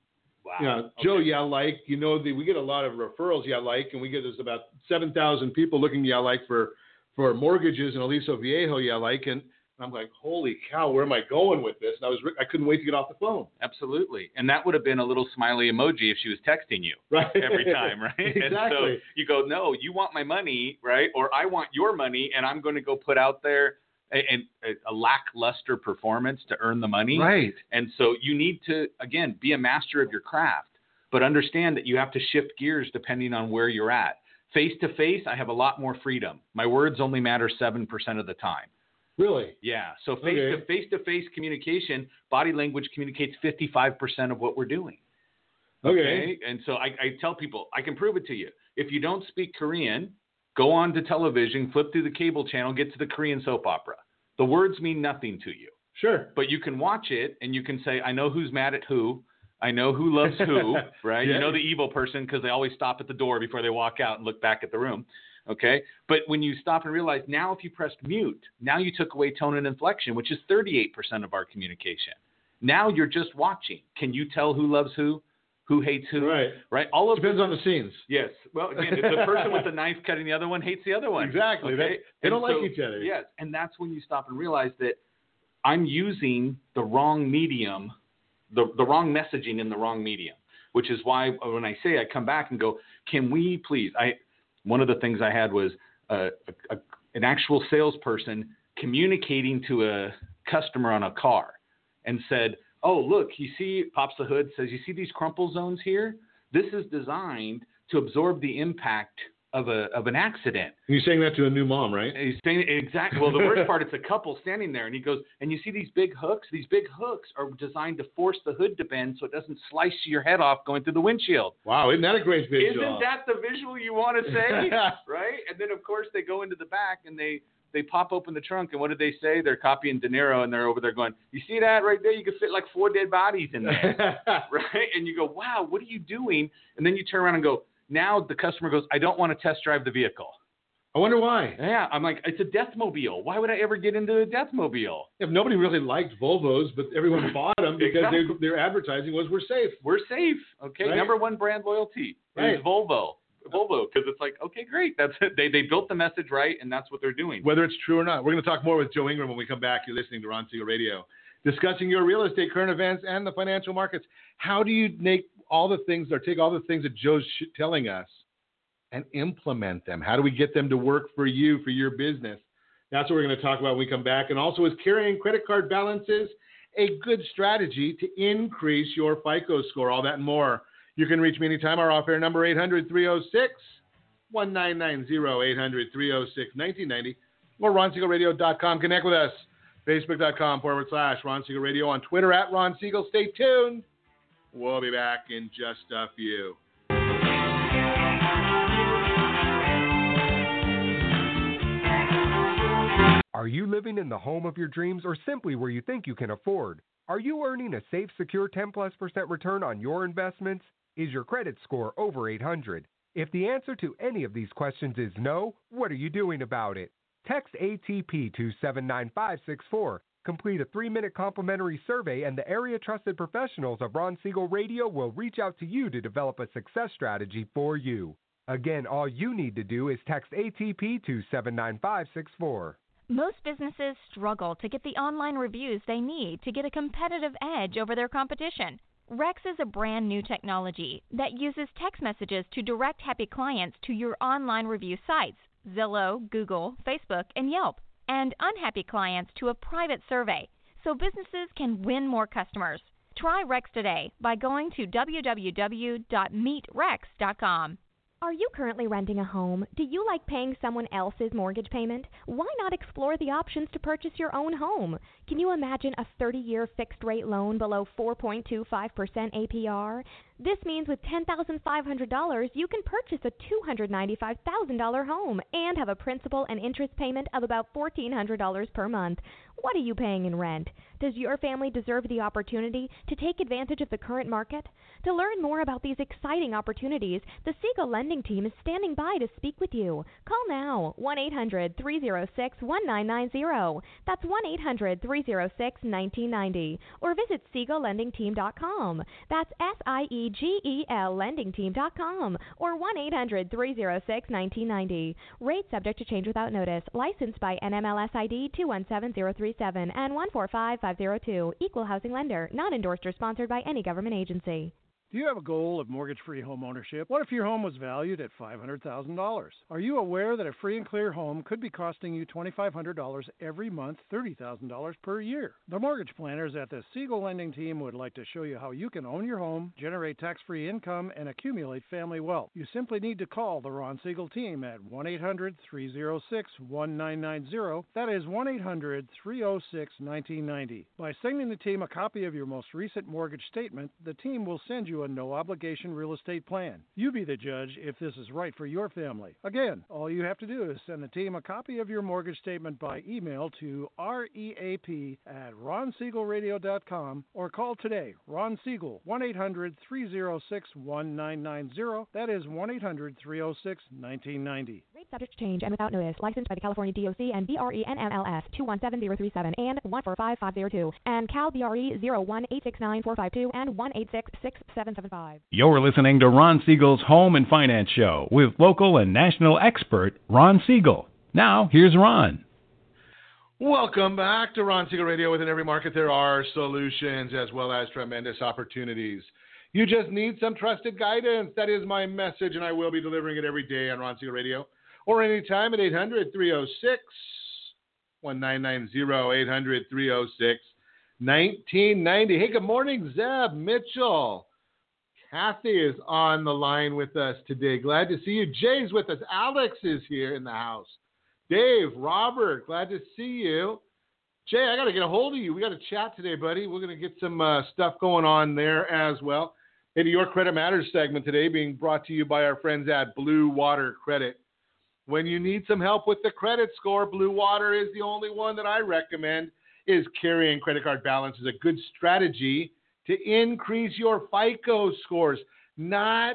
Wow. Joe, yeah, like, we get a lot of referrals, yeah, like, and there's about 7,000 people looking, yeah, like, for mortgages in Aliso Viejo, yeah, like, and I'm like, holy cow, where am I going with this? And I couldn't wait to get off the phone. Absolutely. And that would have been a little smiley emoji if she was texting you every time, right? Exactly. And so you go, no, you want my money, right? Or I want your money, and I'm going to go put out there a lackluster performance to earn the money. Right. And so you need to, again, be a master of your craft, but understand that you have to shift gears depending on where you're at. Face to face, I have a lot more freedom. My words only matter 7% of the time. Really? Yeah. So face-to-face communication, body language communicates 55% of what we're doing. Okay. And so I tell people, I can prove it to you. If you don't speak Korean, go on to television, flip through the cable channel, get to the Korean soap opera. The words mean nothing to you. Sure. But you can watch it and you can say, I know who's mad at who. I know who loves who, right? Yeah. You know the evil person because they always stop at the door before they walk out and look back at the room. Okay. But when you stop and realize now if you pressed mute, now you took away tone and inflection, which is 38% of our communication. Now you're just watching. Can you tell who loves who hates who? Right. All of depends on the scenes. Yes. Well, again, if the person with the knife cutting the other one hates the other one. Exactly. Okay? They don't like each other. Yes. And that's when you stop and realize that I'm using the wrong medium, the wrong messaging in the wrong medium, which is why when I say I come back and go, can we please, one of the things I had was an actual salesperson communicating to a customer on a car and said, oh, look, you see, pops the hood, says, you see these crumple zones here? This is designed to absorb the impact of an accident. And you're saying that to a new mom, right? He's saying exactly. Well, the worst part, it's a couple standing there, and he goes, and you see these big hooks? These big hooks are designed to force the hood to bend so it doesn't slice your head off going through the windshield. Wow, isn't that a great visual? Isn't that the visual you want to say? Right? And then, of course, they go into the back, and they pop open the trunk, and what did they say? They're copying De Niro, and they're over there going, you see that right there? You could fit like 4 dead bodies in there, right? And you go, wow, what are you doing? And then you turn around and go, now the customer goes, I don't want to test drive the vehicle. I wonder why. Yeah, I'm like, it's a Deathmobile. Why would I ever get into a Deathmobile? Yeah, nobody really liked Volvos, but everyone bought them because their advertising was, we're safe. We're safe, okay? Right? Number one brand loyalty is Volvo, because it's like, okay, great. That's it. They built the message right, and that's what they're doing. Whether it's true or not. We're going to talk more with Joe Ingram when we come back. You're listening to Ron Siegel Radio, discussing your real estate, current events, and the financial markets. How do you take all the things that Joe's telling us and implement them? How do we get them to work for you, for your business? That's what we're going to talk about when we come back. And also, is carrying credit card balances a good strategy to increase your FICO score? All that and more. You can reach me anytime. Our off-air number, 800-306-1990, 800-306-1990, or RonSiegelRadio.com. Connect with us, Facebook.com/Ron Siegel Radio, on Twitter @Ron Siegel. Stay tuned. We'll be back in just a few. Are you living in the home of your dreams or simply where you think you can afford? Are you earning a safe, secure 10+% return on your investments? Is your credit score over 800? If the answer to any of these questions is no, what are you doing about it? Text ATP to 79564. Complete a 3-minute complimentary survey, and the area trusted professionals of Ron Siegel Radio will reach out to you to develop a success strategy for you. Again, all you need to do is text ATP to 79564. Most businesses struggle to get the online reviews they need to get a competitive edge over their competition. Rex is a brand new technology that uses text messages to direct happy clients to your online review sites, Zillow, Google, Facebook, and Yelp, and unhappy clients to a private survey, so businesses can win more customers. Try Rex today by going to www.meetrex.com. Are you currently renting a home? Do you like paying someone else's mortgage payment? Why not explore the options to purchase your own home? Can you imagine a 30-year fixed-rate loan below 4.25% APR? This means with $10,500, you can purchase a $295,000 home and have a principal and interest payment of about $1,400 per month. What are you paying in rent? Does your family deserve the opportunity to take advantage of the current market? To learn more about these exciting opportunities, the Siegel Lending Team is standing by to speak with you. Call now, 1-800-306-1990. That's 1-800-306-1990. Or visit SiegelLendingTeam.com. That's SIEGEL LendingTeam.com. Or 1-800-306-1990. Rates subject to change without notice. Licensed by NMLS ID 217037 and 145502. Equal housing lender. Not endorsed or sponsored by any government agency. Do you have a goal of mortgage-free home ownership? What if your home was valued at $500,000? Are you aware that a free and clear home could be costing you $2,500 every month, $30,000 per year? The mortgage planners at the Siegel Lending Team would like to show you how you can own your home, generate tax-free income, and accumulate family wealth. You simply need to call the Ron Siegel Team at 1-800-306-1990. That is 1-800-306-1990. By sending the team a copy of your most recent mortgage statement, the team will send you a no-obligation real estate plan. You be the judge if this is right for your family. Again, all you have to do is send the team a copy of your mortgage statement by email to reap@ronsiegelradio.com or call today. Ron Siegel, 1-800-306-1990. That is 1-800-306-1990. Rate subject to change and without notice. Licensed by the California DOC and BRE NMLS 217037 and 145502 and Cal BRE 0186945 and 1866775. You're listening to Ron Siegel's Home and Finance Show with local and national expert Ron Siegel. Now, here's Ron. Welcome back to Ron Siegel Radio. Within every market, there are solutions as well as tremendous opportunities. You just need some trusted guidance. That is my message, and I will be delivering it every day on Ron Siegel Radio or anytime at 800-306-1990, 800-306-1990. Hey, good morning, Zeb, Mitchell. Kathy is on the line with us today. Glad to see you. Jay's with us. Alex is here in the house. Dave, Robert, glad to see you. Jay, I got to get a hold of you. We got to chat today, buddy. We're going to get some stuff going on there as well. In Your Credit Matters segment today being brought to you by our friends at Blue Water Credit. When you need some help with the credit score, Blue Water is the only one that I recommend. Is carrying credit card balance is a good strategy to increase your FICO scores, not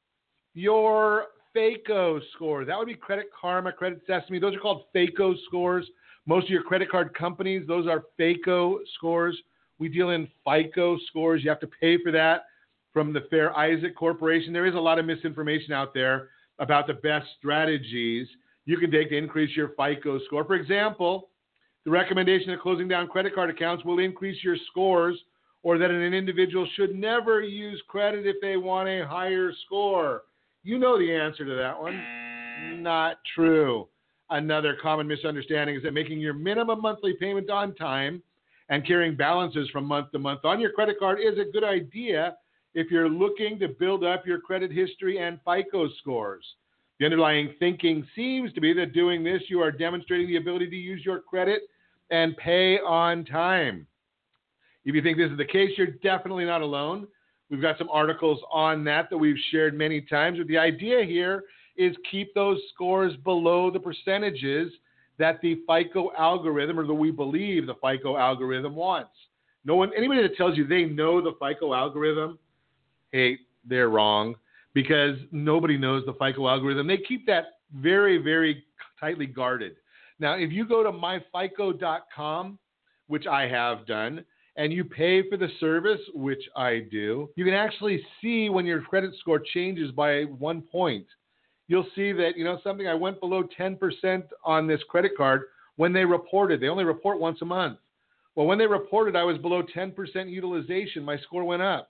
your FACO scores. That would be Credit Karma, Credit Sesame. Those are called FACO scores. Most of your credit card companies, those are FACO scores. We deal in FICO scores. You have to pay for that from the Fair Isaac Corporation. There is a lot of misinformation out there about the best strategies you can take to increase your FICO score. For example, the recommendation of closing down credit card accounts will increase your scores, or that an individual should never use credit if they want a higher score. You know the answer to that one. Not true. Another common misunderstanding is that making your minimum monthly payment on time and carrying balances from month to month on your credit card is a good idea if you're looking to build up your credit history and FICO scores. The underlying thinking seems to be that doing this, you are demonstrating the ability to use your credit and pay on time. If you think this is the case, you're definitely not alone. We've got some articles on that we've shared many times. But the idea here is keep those scores below the percentages that the FICO algorithm, or that we believe the FICO algorithm wants. Anybody that tells you they know the FICO algorithm, hey, they're wrong, because nobody knows the FICO algorithm. They keep that very, very tightly guarded. Now, if you go to myfico.com, which I have done, and you pay for the service, which I do, you can actually see when your credit score changes by 1 point. You'll see that, something I went below 10% on this credit card when they reported. They only report once a month. Well, when they reported I was below 10% utilization, my score went up.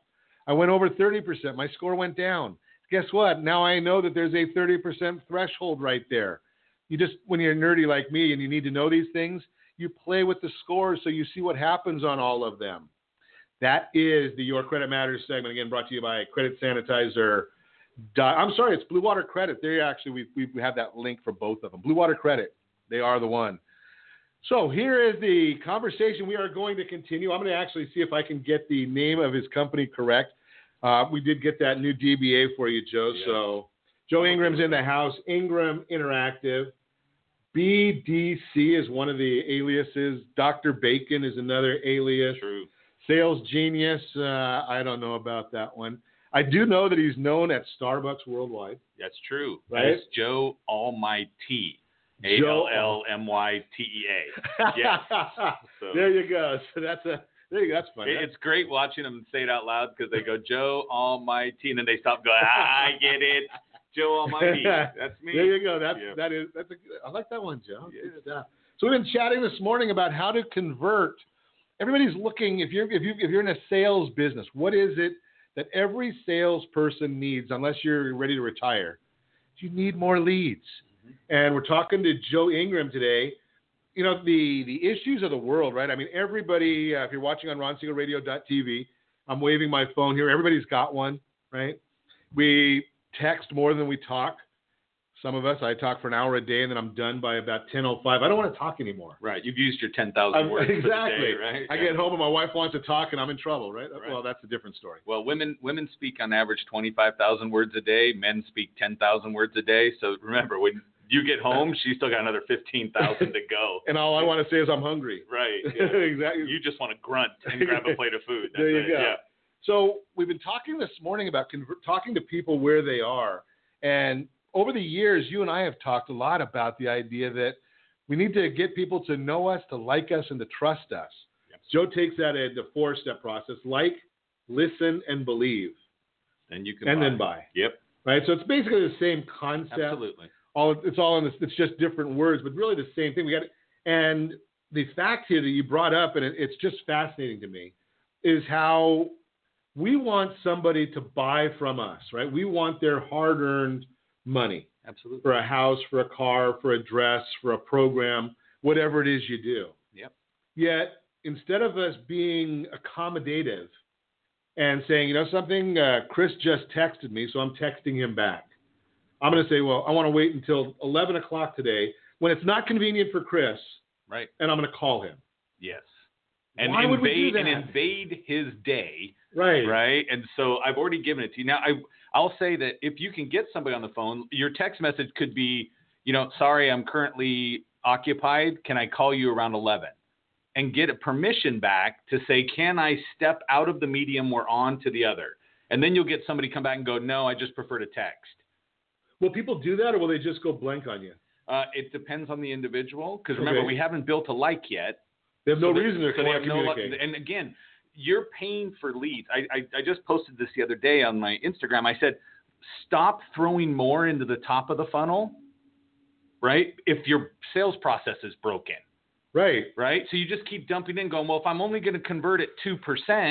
I went over 30%. My score went down. Guess what? Now I know that there's a 30% threshold right there. You just, when you're nerdy like me and you need to know these things, you play with the scores so you see what happens on all of them. That is the Your Credit Matters segment, again, brought to you by Credit Sanitizer. I'm sorry, it's Blue Water Credit. They actually, we have that link for both of them. Blue Water Credit, they are the one. So here is the conversation we are going to continue. I'm going to actually see if I can get the name of his company correct. We did get that new DBA for you, Joe. Yes. So Joe Ingram's in the house. Ingram Interactive. BDC is one of the aliases. Dr. Bacon is another alias. True. Sales Genius. I don't know about that one. I do know that he's known at Starbucks worldwide. That's true. Right? That's Joe Almighty. ALLMYTEA. Yes. So, there you go. So that's funny. It's great watching them say it out loud because they go Joe Almighty and then they stop going. I get it. Joe Almighty. That's me. There you go. I like that one, Joe. Yeah. Good stuff. So we've been chatting this morning about how to convert. Everybody's looking. If you're in a sales business, what is it that every salesperson needs, unless you're ready to retire? You need more leads. Mm-hmm. And we're talking to Joe Ingram today. You know, the issues of the world, right? I mean, everybody, if you're watching on RonSiegelRadio.tv, I'm waving my phone here. Everybody's got one, right? We text more than we talk. Some of us, I talk for an hour a day, and then I'm done by about 10:05. I don't want to talk anymore. Right. You've used your 10,000 words exactly. for the day, right? I get home and my wife wants to talk, and I'm in trouble, right? Well, that's a different story. Well, women speak on average 25,000 words a day. Men speak 10,000 words a day. So remember, when you get home, she's still got another 15,000 to go. And all I want to say is I'm hungry. Right. Yeah. Exactly. You just want to grunt and grab a plate of food. There you go. Yeah. So we've been talking this morning about talking to people where they are. And over the years, you and I have talked a lot about the idea that we need to get people to know us, to like us, and to trust us. Yep. Joe takes that as the 4-step process: like, listen, and believe. Then you can then buy. Yep. Right. So it's basically the same concept. Absolutely. It's all in this. It's just different words, but really the same thing. And the fact here that you brought up, and it's just fascinating to me, is how we want somebody to buy from us. Right. We want their hard-earned money. Absolutely. For a house, for a car, for a dress, for a program, whatever it is you do. Yep. Yet, instead of us being accommodative and saying, you know something, Chris just texted me, so I'm texting him back. I'm going to say, well, I want to wait until 11 o'clock today when it's not convenient for Chris. Right. And I'm going to call him. Yes. And why would we do that? And invade his day. Right. Right. And so I've already given it to you. Now, I'll say that if you can get somebody on the phone, your text message could be, sorry, I'm currently occupied. Can I call you around 11? And get a permission back to say, can I step out of the medium we're on to the other? And then you'll get somebody come back and go, no, I just prefer to text. Will people do that, or will they just go blank on you? It depends on the individual. Because remember, we haven't built a like yet. They have no reason to communicate. And again, you're paying for leads. I just posted this the other day on my Instagram. I said, stop throwing more into the top of the funnel, right? If your sales process is broken. Right. Right? So you just keep dumping in going, well, if I'm only going to convert at 2%,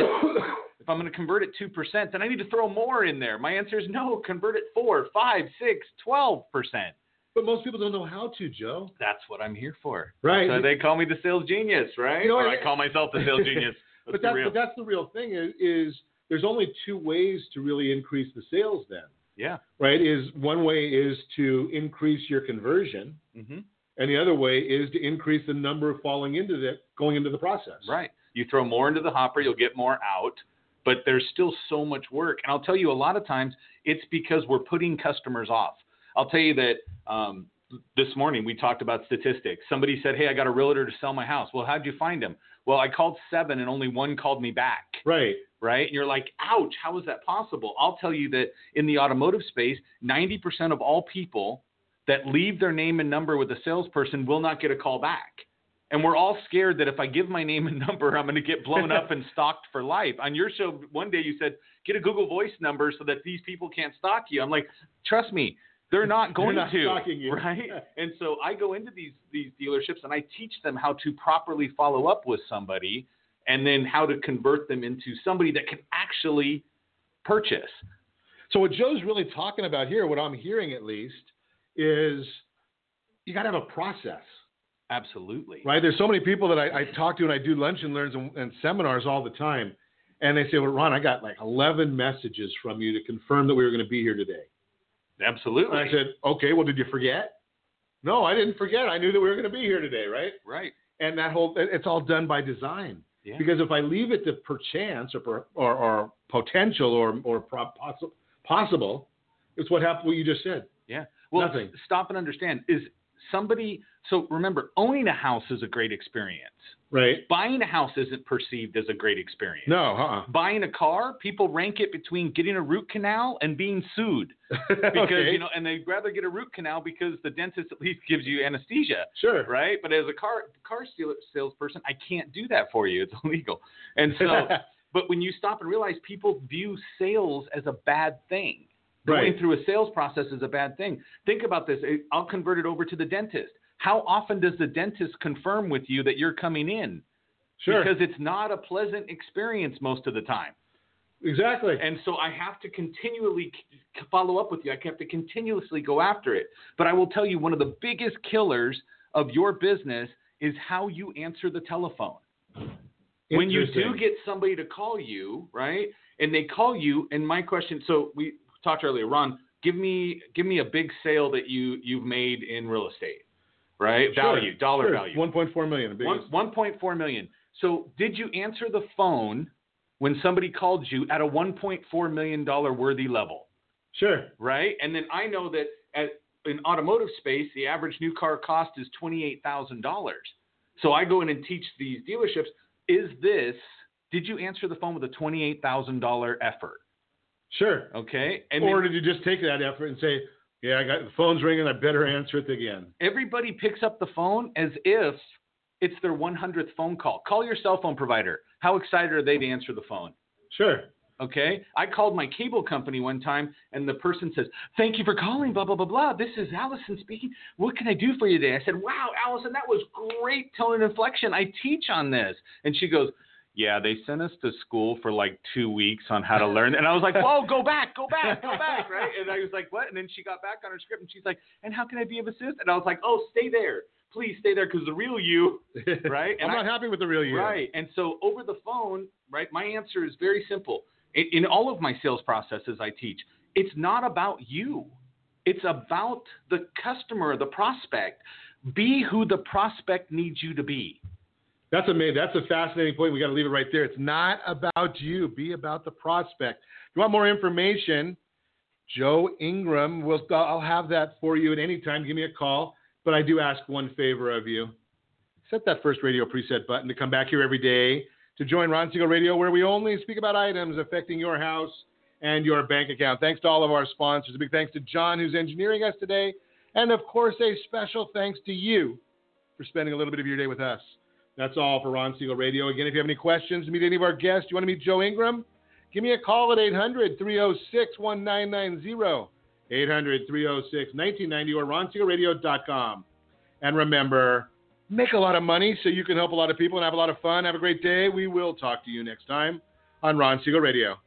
if I'm going to convert at 2%, then I need to throw more in there. My answer is no, convert at 4, 5, 6, 12%. But most people don't know how to, Joe. That's what I'm here for. Right. So they call me the sales genius, right? Or I call myself the sales genius. But that's the real thing is there's only two ways to really increase the sales then. Yeah. Right? One way is to increase your conversion. Mm-hmm. And the other way is to increase the number of going into the process. Right. You throw more into the hopper, you'll get more out. But there's still so much work. And I'll tell you, a lot of times it's because we're putting customers off. I'll tell you that this morning we talked about statistics. Somebody said, hey, I got a realtor to sell my house. Well, how'd you find him? Well, I called 7 and only 1 called me back. Right. Right? And you're like, ouch, how is that possible? I'll tell you that in the automotive space, 90% of all people that leave their name and number with a salesperson will not get a call back. And we're all scared that if I give my name and number, I'm going to get blown up and stalked for life. On your show, one day you said, get a Google Voice number so that these people can't stalk you. I'm like, trust me, they're not going to. They're not stalking you. Right? And so I go into these dealerships and I teach them how to properly follow up with somebody and then how to convert them into somebody that can actually purchase. So what Joe's really talking about here, what I'm hearing at least, is you got to have a process. Absolutely. Right? There's so many people that I talk to, and I do lunch and learns and seminars all the time. And they say, well, Ron, I got like 11 messages from you to confirm that we were going to be here today. Absolutely. And I said, okay, well, did you forget? No, I didn't forget. I knew that we were going to be here today, right? Right. And it's all done by design. Yeah. Because if I leave it to perchance or potential or possible, it's what happened, what you just said. Yeah. Well, Nothing. Stop and understand. So remember, owning a house is a great experience. Right. Buying a house isn't perceived as a great experience. No. Buying a car, people rank it between getting a root canal and being sued. Because, Okay. and they'd rather get a root canal because the dentist at least gives you anesthesia. Sure. Right? But as a car salesperson, I can't do that for you. It's illegal. And so, but when you stop and realize people view sales as a bad thing. Going Right. through a sales process is a bad thing. Think about this. I'll convert it over to the dentist. How often does the dentist confirm with you that you're coming in? Sure. Because it's not a pleasant experience most of the time. Exactly. And so I have to continually follow up with you. I have to continuously go after it. But I will tell you, one of the biggest killers of your business is how you answer the telephone. When you do get somebody to call you, right, and they call you, and my question, so we talked earlier, Ron, give me a big sale that you've made in real estate. Right? Sure. Value, dollar Sure. value. 1.4 million. 1.4 million. So did you answer the phone when somebody called you at a $1.4 million worthy level? Sure. Right? And then I know that in automotive space, the average new car cost is $28,000. So I go in and teach these dealerships, did you answer the phone with a $28,000 effort? Sure. Okay. Or did you just take that effort and say, yeah, I got the phone's ringing, I better answer it again? Everybody picks up the phone as if it's their 100th phone call. Call your cell phone provider. How excited are they to answer the phone? Sure. Okay. I called my cable company one time, and the person says, thank you for calling, blah, blah, blah, blah. This is Allison speaking. What can I do for you today? I said, wow, Allison, that was great tone and inflection. I teach on this. And she goes, yeah, they sent us to school for like 2 weeks on how to learn. And I was like, whoa, go back, right? And I was like, what? And then she got back on her script, and she's like, and how can I be of assistance? And I was like, oh, stay there. Please stay there, because the real you, right? And I'm not happy with the real you. Right. And so over the phone, right, my answer is very simple. In all of my sales processes I teach, it's not about you. It's about the customer, the prospect. Be who the prospect needs you to be. That's amazing. That's a fascinating point. We got to leave it right there. It's not about you. Be about the prospect. If you want more information, Joe Ingram, I'll have that for you at any time. Give me a call. But I do ask one favor of you. Set that first radio preset button to come back here every day to join Ron Siegel Radio, where we only speak about items affecting your house and your bank account. Thanks to all of our sponsors. A big thanks to John, who's engineering us today. And, of course, a special thanks to you for spending a little bit of your day with us. That's all for Ron Siegel Radio. Again, if you have any questions to meet any of our guests, you want to meet Joe Ingram, give me a call at 800-306-1990, 800-306-1990, or ronsiegelradio.com. And remember, make a lot of money so you can help a lot of people and have a lot of fun. Have a great day. We will talk to you next time on Ron Siegel Radio.